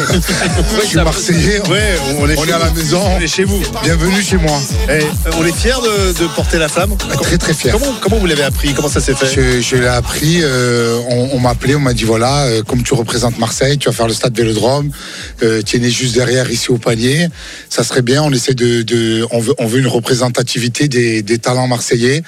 Je suis Marseillais, Ouais, on est, on chez est à la vous. maison. On est chez vous. Bienvenue chez moi. Eh, euh, on est fiers de, de porter la flamme. Très très fier. Comment, comment vous l'avez appris? Comment ça s'est fait? Je, je l'ai appris, euh, on, on m'a appelé, on m'a dit voilà, euh, comme tu représentes Marseille, tu vas faire le stade Vélodrome, euh, tu es né juste derrière ici au panier, ça serait bien, on essaie de, de on veut, on veut une représentativité des, des talents marseillais.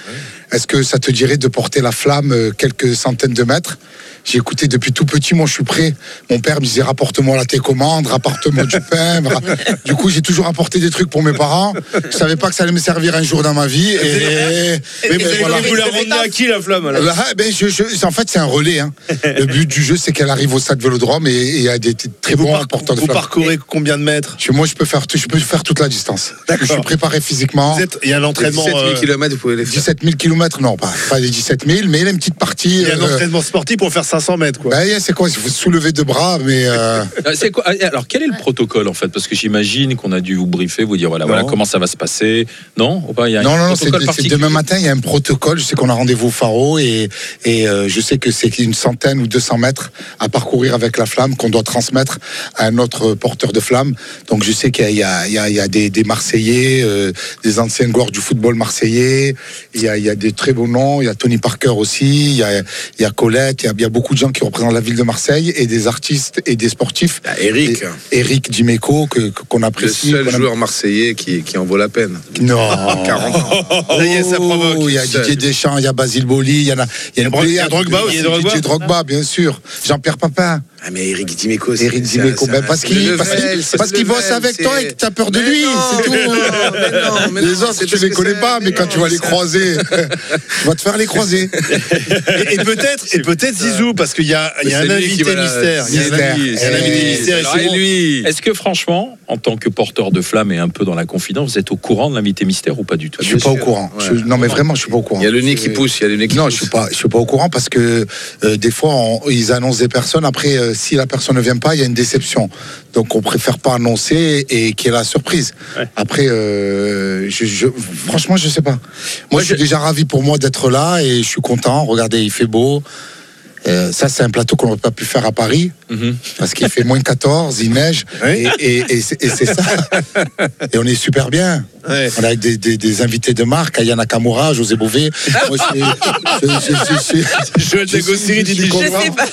est-ce que ça te dirait de porter la flamme euh, quelques centaines de mètres? J'ai écouté depuis tout petit, moi je suis prêt. Mon père me disait rapporte-moi la télécommande, rapporte-moi du pain. Du coup, j'ai toujours apporté des trucs pour mes parents. Je savais pas que ça allait me servir un jour dans ma vie. Et, et, mais ben, voilà. Vous la ramenez à qui la flamme alors? Là, ben, je, je, en fait, c'est un relais. Hein. Le but du jeu, c'est qu'elle arrive au stade Vélodrome et il y a des très bons par- porteurs de flamme. Vous parcourez combien de mètres? je, Moi, je peux faire, je peux faire toute la distance. D'accord. Je suis préparé physiquement. Il y a l'entraînement. dix-sept mille kilomètres, vous pouvez les faire. dix-sept mille kilomètres, non, pas, pas les dix-sept mille, mais il y a une petite partie. Il y a un euh, entraînement sportif pour faire cinq cents mètres, quoi. Ben, c'est quoi? Il faut soulever deux bras, mais. Euh... C'est quoi? Alors, quel est le protocole en fait? Parce que j'imagine qu'on a dû vous briefer, vous dire voilà, Non. voilà comment ça va se passer. Non? Ou pas, il y a Non, un non, non, protocole c'est, c'est particulier? demain matin, il y a un protocole. Je sais qu'on a rendez-vous au Faro et, et euh, je sais que c'est une centaine ou deux cents mètres à parcourir avec la flamme qu'on doit transmettre à un autre porteur de flamme. Donc je sais qu'il y a, il y a, il y a des, des Marseillais, euh, des anciens gloires du football marseillais. Il y a, il y a des très beaux noms. Il y a Tony Parker aussi. Il y a, il y a Colette. Il y a, il y a beaucoup de gens qui représentent la ville de Marseille et des artistes et des sportifs. Ah, Eric. Et, Eric Dimeco, que, qu'on apprécie. Le seul qu'on joueur marseillais qui, qui en vaut la peine. Non. quarante ans. Ça y est, ça provoque. Il y a Didier Deschamps, il y a Basile Boli, il y en a. Il y a, il y a Drogba aussi. Didier Drogba, bien sûr. Jean-Pierre Papin. Ah mais Eric Dimeco, c'est Eric Dimeco, ben parce qu'il parce qu'il, parce qu'il bosse avec c'est... toi et que t'as peur de mais lui, non, c'est tout. Mais non, mais non, mais les non, autres, tu les connais pas, mais, mais quand non, tu vas les croiser, tu vas te faire les croiser. et, et peut-être, et peut-être Zizou, parce qu'il y a, il y a un invité mystère. Il y a un invité mystère. Et lui. Est-ce que franchement, en tant que porteur de flamme et un peu dans la confidence, vous êtes au courant de l'invité mystère ou pas du tout? Je suis pas au courant. Je, non, mais vraiment, je suis pas au courant. Il y a le nez qui pousse, il y a le nez qui pousse. Non, je suis pas, je suis pas au courant parce que euh, des fois, on, ils annoncent des personnes. Après, euh, si la personne ne vient pas, il y a une déception. Donc, on préfère pas annoncer et qu'il y ait la surprise. Ouais. Après, euh, je, je, franchement, je sais pas. Moi, moi je suis je... déjà ravi pour moi d'être là et je suis content. Regardez, il fait beau. Euh, ça, c'est un plateau qu'on n'aurait pas pu faire à Paris mm-hmm. parce qu'il fait moins quatorze, il neige oui. et, et, et, c'est, et c'est ça. Et on est super bien. Ouais. On a avec des, des, des invités de marque, Aya Nakamura, José Bové. Moi, je, je, je, je, je, je, je, je, je, je, je sais pas.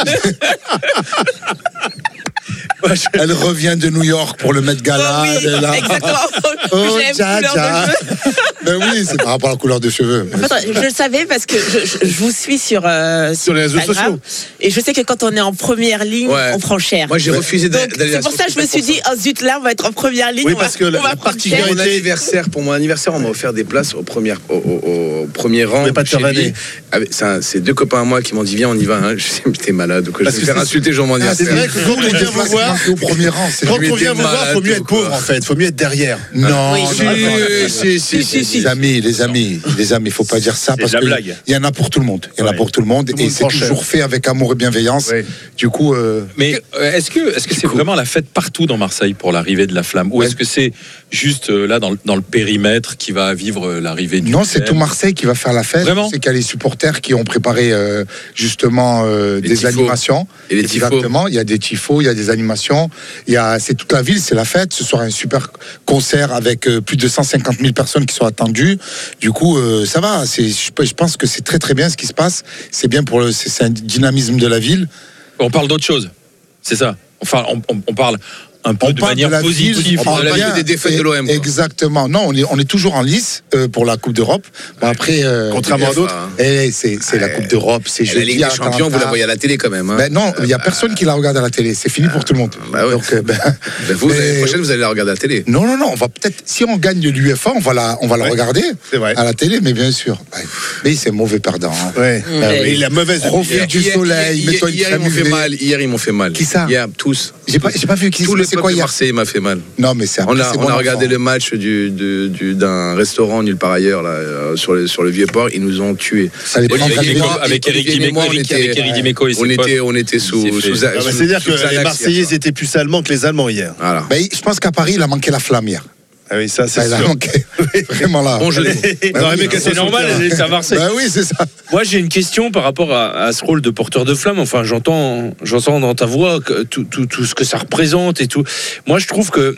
Elle revient de New York pour le Met Gala. Oh oui, là. Exactement. Oh, J'aime tcha, couleur tcha. de cheveux. Ben oui, c'est par rapport à la couleur de cheveux. En fait, je le savais parce que je, je, je vous suis sur, euh, sur les réseaux sociaux. Et je sais que quand on est en première ligne, ouais. on prend cher. Moi, j'ai refusé Donc, d'aller c'est pour ça que je me suis dit, oh zut, là, on va être en première ligne. Oui, on parce va, que la, la particularité. Mon anniversaire, pour mon anniversaire, on m'a offert des places au premier, au, au, au premier rang. Mais pas de lui. C'est, c'est deux copains à moi qui m'ont dit, viens, on y va. Hein. Je sais, mais t'es malade ou quoi. Je vais me faire insulter, j'en m'en dire. C'est vrai que quand on vient vous voir, au premier rang, quand on vient vous voir, il faut mieux être pauvre, en fait. Il faut mieux être derrière. Non, si, si, si. Les amis, les amis, les amis, il faut pas dire ça parce qu'il y en a pour tout le monde. Il y en a pour tout le monde et c'est toujours fait avec amour et bienveillance. Du coup. Mais est-ce que est-ce que c'est vraiment la fête partout dans Marseille pour l'arrivée de la flamme ou est-ce que c'est juste là dans dans le périmètre qui va vivre l'arrivée du Non, c'est tout Marseille qui va faire la fête. Vraiment? C'est qu'il y a les supporters qui ont préparé justement des animations. Et les Exactement. Il y a des tifos, il y a des animations. Il y a, c'est toute la ville, c'est la fête. Ce sera un super concert avec euh, plus de cent cinquante mille personnes qui sont attendues. Du coup, euh, ça va. C'est, je, je pense que c'est très très bien ce qui se passe. C'est bien pour le, c'est, c'est un dynamisme de la ville. On parle d'autre chose. C'est ça. Enfin, on, on, on parle. Un peu on de parle manière de la positive. Ville, on parle de la bien, des défaites de l'O M. Quoi. Exactement. Non, on est, on est toujours en lice euh, pour la Coupe d'Europe. Bon, après, euh, contrairement à d'autres, hein. et c'est, c'est la Coupe d'Europe. C'est jeudi. La Ligue des Champions, vous la voyez à la télé quand même. Hein. Ben non, il n'y a bah, personne qui la regarde à la télé. C'est fini pour tout le monde. Bah ouais. Donc, euh, ben, ben vous, mais... l'année prochaine, vous allez la regarder à la télé. Non, non, non. On va peut-être, si on gagne l'U F A, on va la, on va la ouais. regarder c'est vrai. À la télé, mais bien sûr. Mais c'est mauvais perdant. Hein. Ouais. Mmh. Ah, oui. Et la mauvaise. Profite du soleil. Mets-toi une crème U V. Hier, ils m'ont fait mal. Qui ça? Hier, tous. J'ai pas, j'ai pas vu qui. Tout le peuple marseillais m'a fait mal. Non, mais c'est on a, on a regardé le match du, du, du, d'un restaurant nulle part ailleurs là, euh, sur, le, sur le Vieux-Port. Ils nous ont tués. Avec Eric Dimeco, on était, on était sous. sous ah bah c'est-à-dire que les Marseillais étaient plus allemands que les Allemands hier. Voilà. Bah, je pense qu'à Paris, il a manqué la flamme hier. Ah oui, ça, c'est ça, sûr. Vraiment là. Bon jeu. Bah oui, c'est normal, c'est à Marseille. Bah oui, c'est ça. Moi, j'ai une question par rapport à, à ce rôle de porteur de flamme. Enfin, j'entends, j'entends dans ta voix que tout, tout, tout ce que ça représente et tout. Moi, je trouve que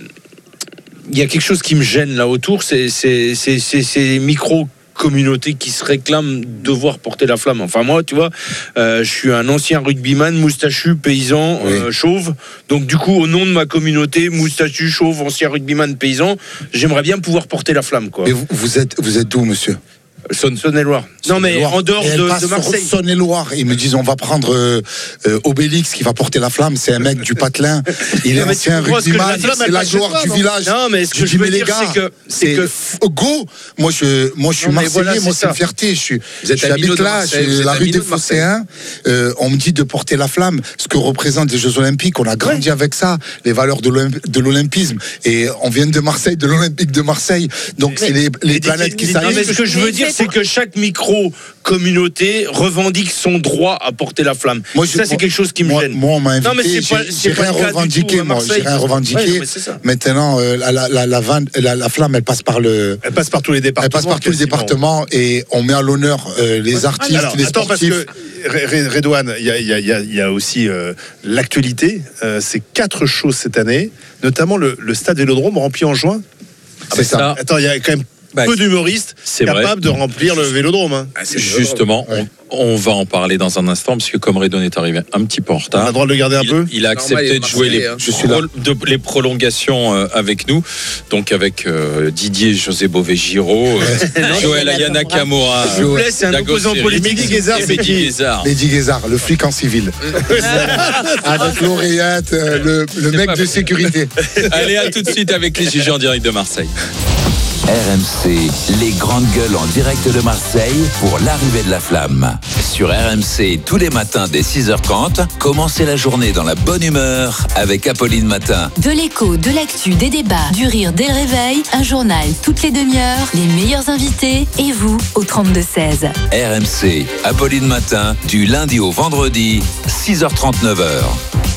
il y a quelque chose qui me gêne là autour, c'est c'est c'est c'est ces micro communautés qui se réclament devoir porter la flamme. Enfin moi, tu vois, euh, je suis un ancien rugbyman, moustachu, paysan, oui. euh, chauve. Donc du coup, au nom de ma communauté, moustachu, chauve, ancien rugbyman, paysan, j'aimerais bien pouvoir porter la flamme, quoi. Et vous, vous êtes vous êtes d'où, monsieur? Saône- Saône-et-Loire. Non, mais Saône-et-Loire. en dehors Et elle de, passe de sur Marseille. Saône-et-Loire. Ils me disent on va prendre euh, euh, Obélix qui va porter la flamme. C'est un mec du patelin. Il est Non, mais tu ancien comprends ce que je veux rugbyman. dire, C'est elle la passe gloire chez toi, du non village. Non, mais ce que Je je dis veux mais les dire, gars, c'est que- c'est c'est que- f- go. Moi je, moi je suis Non, mais Marseillais. voilà, moi c'est c'est une ça. fierté. Je suis, Vous êtes je un minot habite de là, Marseille, je- vous êtes la un rue minot des de Marseille. Phocéens. Euh, on me dit de porter la flamme. Ce que représentent les Jeux Olympiques. On a grandi avec ça, les valeurs de l'olymp- de l'olympisme. Et on vient de Marseille, de l'Olympique de Marseille. Donc c'est les, les planètes qui Non, s'allument. mais ce que je veux dire, c'est que chaque micro-communauté revendique son droit à porter la flamme. Moi, je- ça, c'est quelque chose qui me moi, gêne. Moi, on m'a invité, Non, mais c'est pas, j'ai- c'est j'ai pas rien le cas du revendiqué, tout à moi, Marseille. j'ai rien revendiqué. Ouais, mais c'est ça. Maintenant, euh, la, la, la, la, vanne- la, la flamme, elle passe par le. Elle passe par tous les départements. Elle passe par tous les quasiment. départements et on met à l'honneur euh, les artistes, Alors, les attends, parce sportifs. que Ré- Ré- Redouane, il y a, il y a- il y a- il y a aussi euh, l'actualité. Euh, c'est quatre choses cette année, notamment le, le stade Vélodrome rempli en juin. C'est ça. Attends, il y a quand même Bah, peu d'humoristes c'est vrai. capables de remplir le Vélodrome. hein. Justement, on, on va en parler dans un instant, parce que comme Redon est arrivé un petit peu en retard, On a le droit de le garder un il, peu il a Normal, accepté il est de jouer les, Marseillais, hein. Je suis là. pro- de- les prolongations euh, avec nous, donc avec euh, Didier José Bové-Giraud, euh, Joël Ayana Kamura, S'il vous plaît, c'est un Dago opposant Seri, politique. Mehdi Guézard, et c'est Mehdi qui Guézard. Mehdi Guézard, le flic en civil. Avec l'oreillette, euh, le, le mec pas de vrai. sécurité. Allez, à tout de suite avec les juges en direct de Marseille. R M C, les grandes gueules en direct de Marseille pour l'arrivée de la flamme. Sur R M C, tous les matins dès six heures trente, commencez la journée dans la bonne humeur avec Apolline Matin. De l'écho, de l'actu, des débats, du rire dès le réveil, un journal toutes les demi-heures, les meilleurs invités et vous au trente-deux seize. R M C, Apolline Matin, du lundi au vendredi, six heures trente, neuf heures.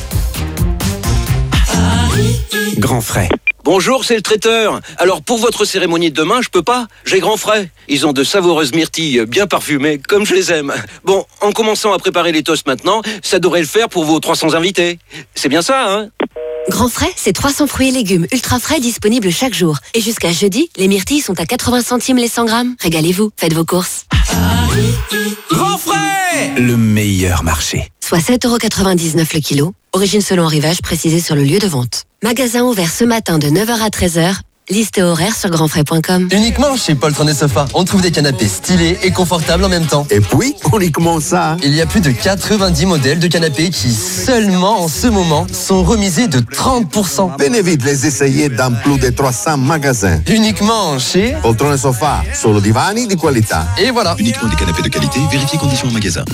Grand frais. Bonjour, c'est le traiteur. Alors pour votre cérémonie de demain, je peux pas. J'ai grand frais. Ils ont de savoureuses myrtilles bien parfumées, comme je les aime. Bon, en commençant à préparer les toasts maintenant, ça devrait le faire pour vos trois cents invités. C'est bien ça, hein? Grand frais, c'est trois cents fruits et légumes ultra frais disponibles chaque jour. Et jusqu'à jeudi, les myrtilles sont à quatre-vingts centimes les cent grammes. Régalez-vous, faites vos courses. Grand frais. Le meilleur marché. Soit sept euros quatre-vingt-dix-neuf le kilo. Origine selon arrivage précisée sur le lieu de vente. Magasin ouvert ce matin de neuf heures à treize heures. Liste et horaire sur grandfrais point com. Uniquement chez Poltron et Sofa, on trouve des canapés stylés et confortables en même temps. Et puis, uniquement ça. Il y a plus de quatre-vingt-dix modèles de canapés qui, seulement en ce moment, sont remisés de trente pour cent. Venez vite les essayer dans plus de trois cents magasins. Uniquement chez Poltrone e Sofa, solo divani di qualità. Et voilà. Uniquement des canapés de qualité, vérifiez conditions au magasin.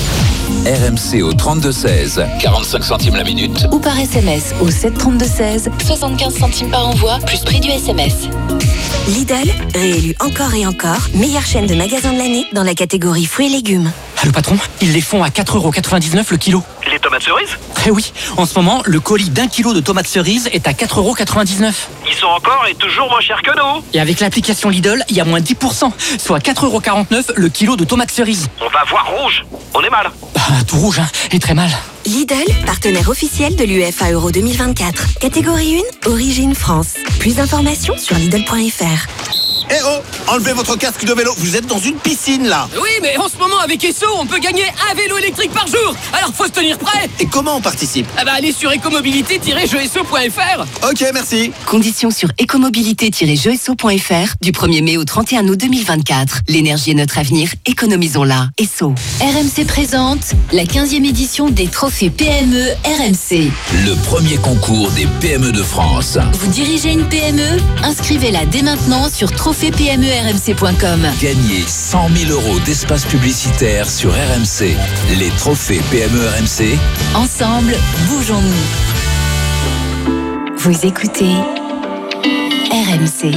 R M C au trente-deux seize, quarante-cinq centimes la minute. Ou par S M S au sept trente-deux seize, soixante-quinze centimes par envoi, plus prix du S M S. Lidl, réélu encore et encore, meilleure chaîne de magasins de l'année dans la catégorie fruits et légumes. Ah, le patron, ils les font à quatre euros quatre-vingt-dix-neuf le kilo. Les tomates cerises? Eh oui, en ce moment, le colis d'un kilo de tomates cerises est à quatre euros quatre-vingt-dix-neuf. Ils sont encore et toujours moins chers que nous. Et avec l'application Lidl, il y a moins dix pour cent, soit quatre euros quarante-neuf le kilo de tomates cerises. On va voir rouge. On est mal. Bah, tout rouge, hein, et très mal. Lidl, partenaire officiel de l'U F A Euro deux mille vingt-quatre. Catégorie un, Origine France. Plus d'informations sur Lidl point F R. Eh oh, enlevez votre casque de vélo, vous êtes dans une piscine là. Oui, mais en ce moment, avec Esso, on peut gagner un vélo électrique par jour. Alors, faut se tenir prêt. Et comment on participe? Ah bah, allez sur écomobilité tiret jeux esso point F R. Ok, merci. Conditions sur écomobilité tiret jeux esso point F R du premier mai au trente et un août deux mille vingt-quatre. L'énergie est notre avenir, économisons-la. Esso. R M C présente la quinzième édition des trophées P M E R M C. Le premier concours des P M E de France. Vous dirigez une P M E? Inscrivez-la dès maintenant sur trophée P M E R M C point com. Gagnez cent mille euros d'espace publicitaire sur R M C. Les trophées P M E R M C. Ensemble, bougeons-nous. Vous écoutez R M C.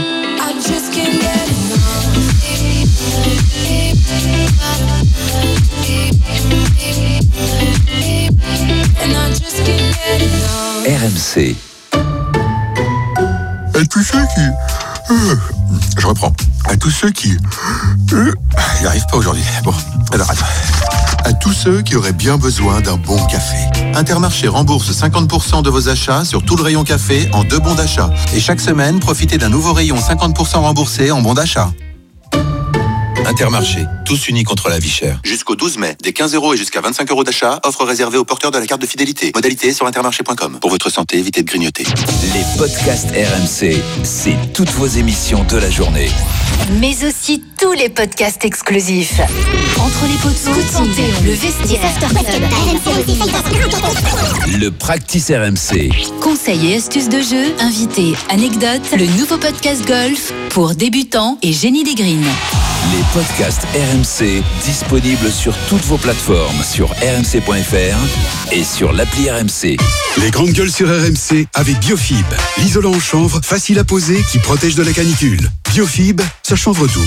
R M C. À tous ceux qui... Euh, je reprends. À tous ceux qui... Euh, j'y arrive pas aujourd'hui. Bon, alors attends. À tous ceux qui auraient bien besoin d'un bon café. Intermarché rembourse cinquante pour cent de vos achats sur tout le rayon café en deux bons d'achat. Et chaque semaine, profitez d'un nouveau rayon cinquante pour cent remboursé en bons d'achat. Intermarché, tous unis contre la vie chère. Jusqu'au douze mai, des quinze euros et jusqu'à vingt-cinq euros d'achat, offre réservée aux porteurs de la carte de fidélité. Modalité sur intermarché point com. Pour votre santé, évitez de grignoter. Les podcasts R M C, c'est toutes vos émissions de la journée. Mais aussi tous les podcasts exclusifs. Entre les pots de scouting, le vestiaire, Le Practice R M C. conseils et astuces de jeu, invités, anecdotes, le nouveau podcast golf pour débutants et génie des greens. Les podcasts R M C disponibles sur toutes vos plateformes, sur r m c point f r et sur l'appli R M C. Les grandes gueules sur R M C avec Biofib, l'isolant en chanvre facile à poser qui protège de la canicule. Biofib, ça chanvre tout.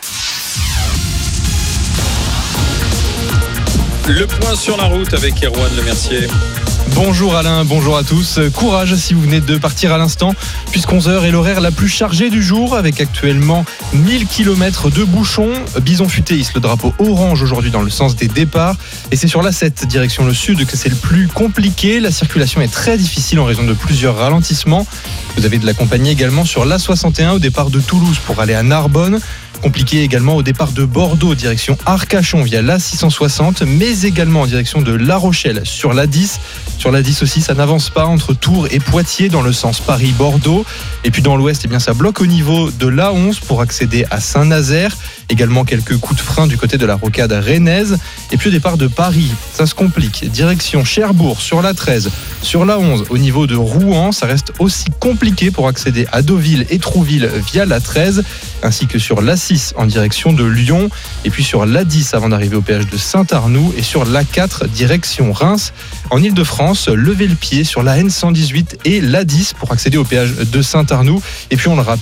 Le point sur la route avec Erwan Lemercier. Bonjour Alain, bonjour à tous. Courage si vous venez de partir à l'instant, puisqu'onze heures est l'horaire la plus chargée du jour, avec actuellement mille kilomètres de bouchons. Bison Futé hisse le drapeau orange aujourd'hui dans le sens des départs. Et c'est sur l'A sept, direction le sud, que c'est le plus compliqué. La circulation est très difficile en raison de plusieurs ralentissements. Vous avez de la compagnie également sur l'A soixante et un au départ de Toulouse pour aller à Narbonne. Compliqué également au départ de Bordeaux, direction Arcachon via l'A six cent soixante, mais également en direction de La Rochelle sur l'A dix. Sur l'A dix aussi, ça n'avance pas entre Tours et Poitiers dans le sens Paris-Bordeaux. Et puis dans l'ouest, eh bien, ça bloque au niveau de l'A onze pour accéder à Saint-Nazaire. Également quelques coups de frein du côté de la rocade rennaise. Et puis au départ de Paris, ça se complique. Direction Cherbourg sur l'A treize, sur l'A onze au niveau de Rouen. Ça reste aussi compliqué pour accéder à Deauville et Trouville via l'A treize, ainsi que sur l'A six en direction de Lyon. Et puis sur l'A dix avant d'arriver au péage de Saint-Arnoux. Et sur l'A quatre direction Reims. En Ile-de-France, levez le pied sur la N cent dix-huit et l'A dix pour accéder au péage de Saint-Arnoux. Et puis on le rappelle,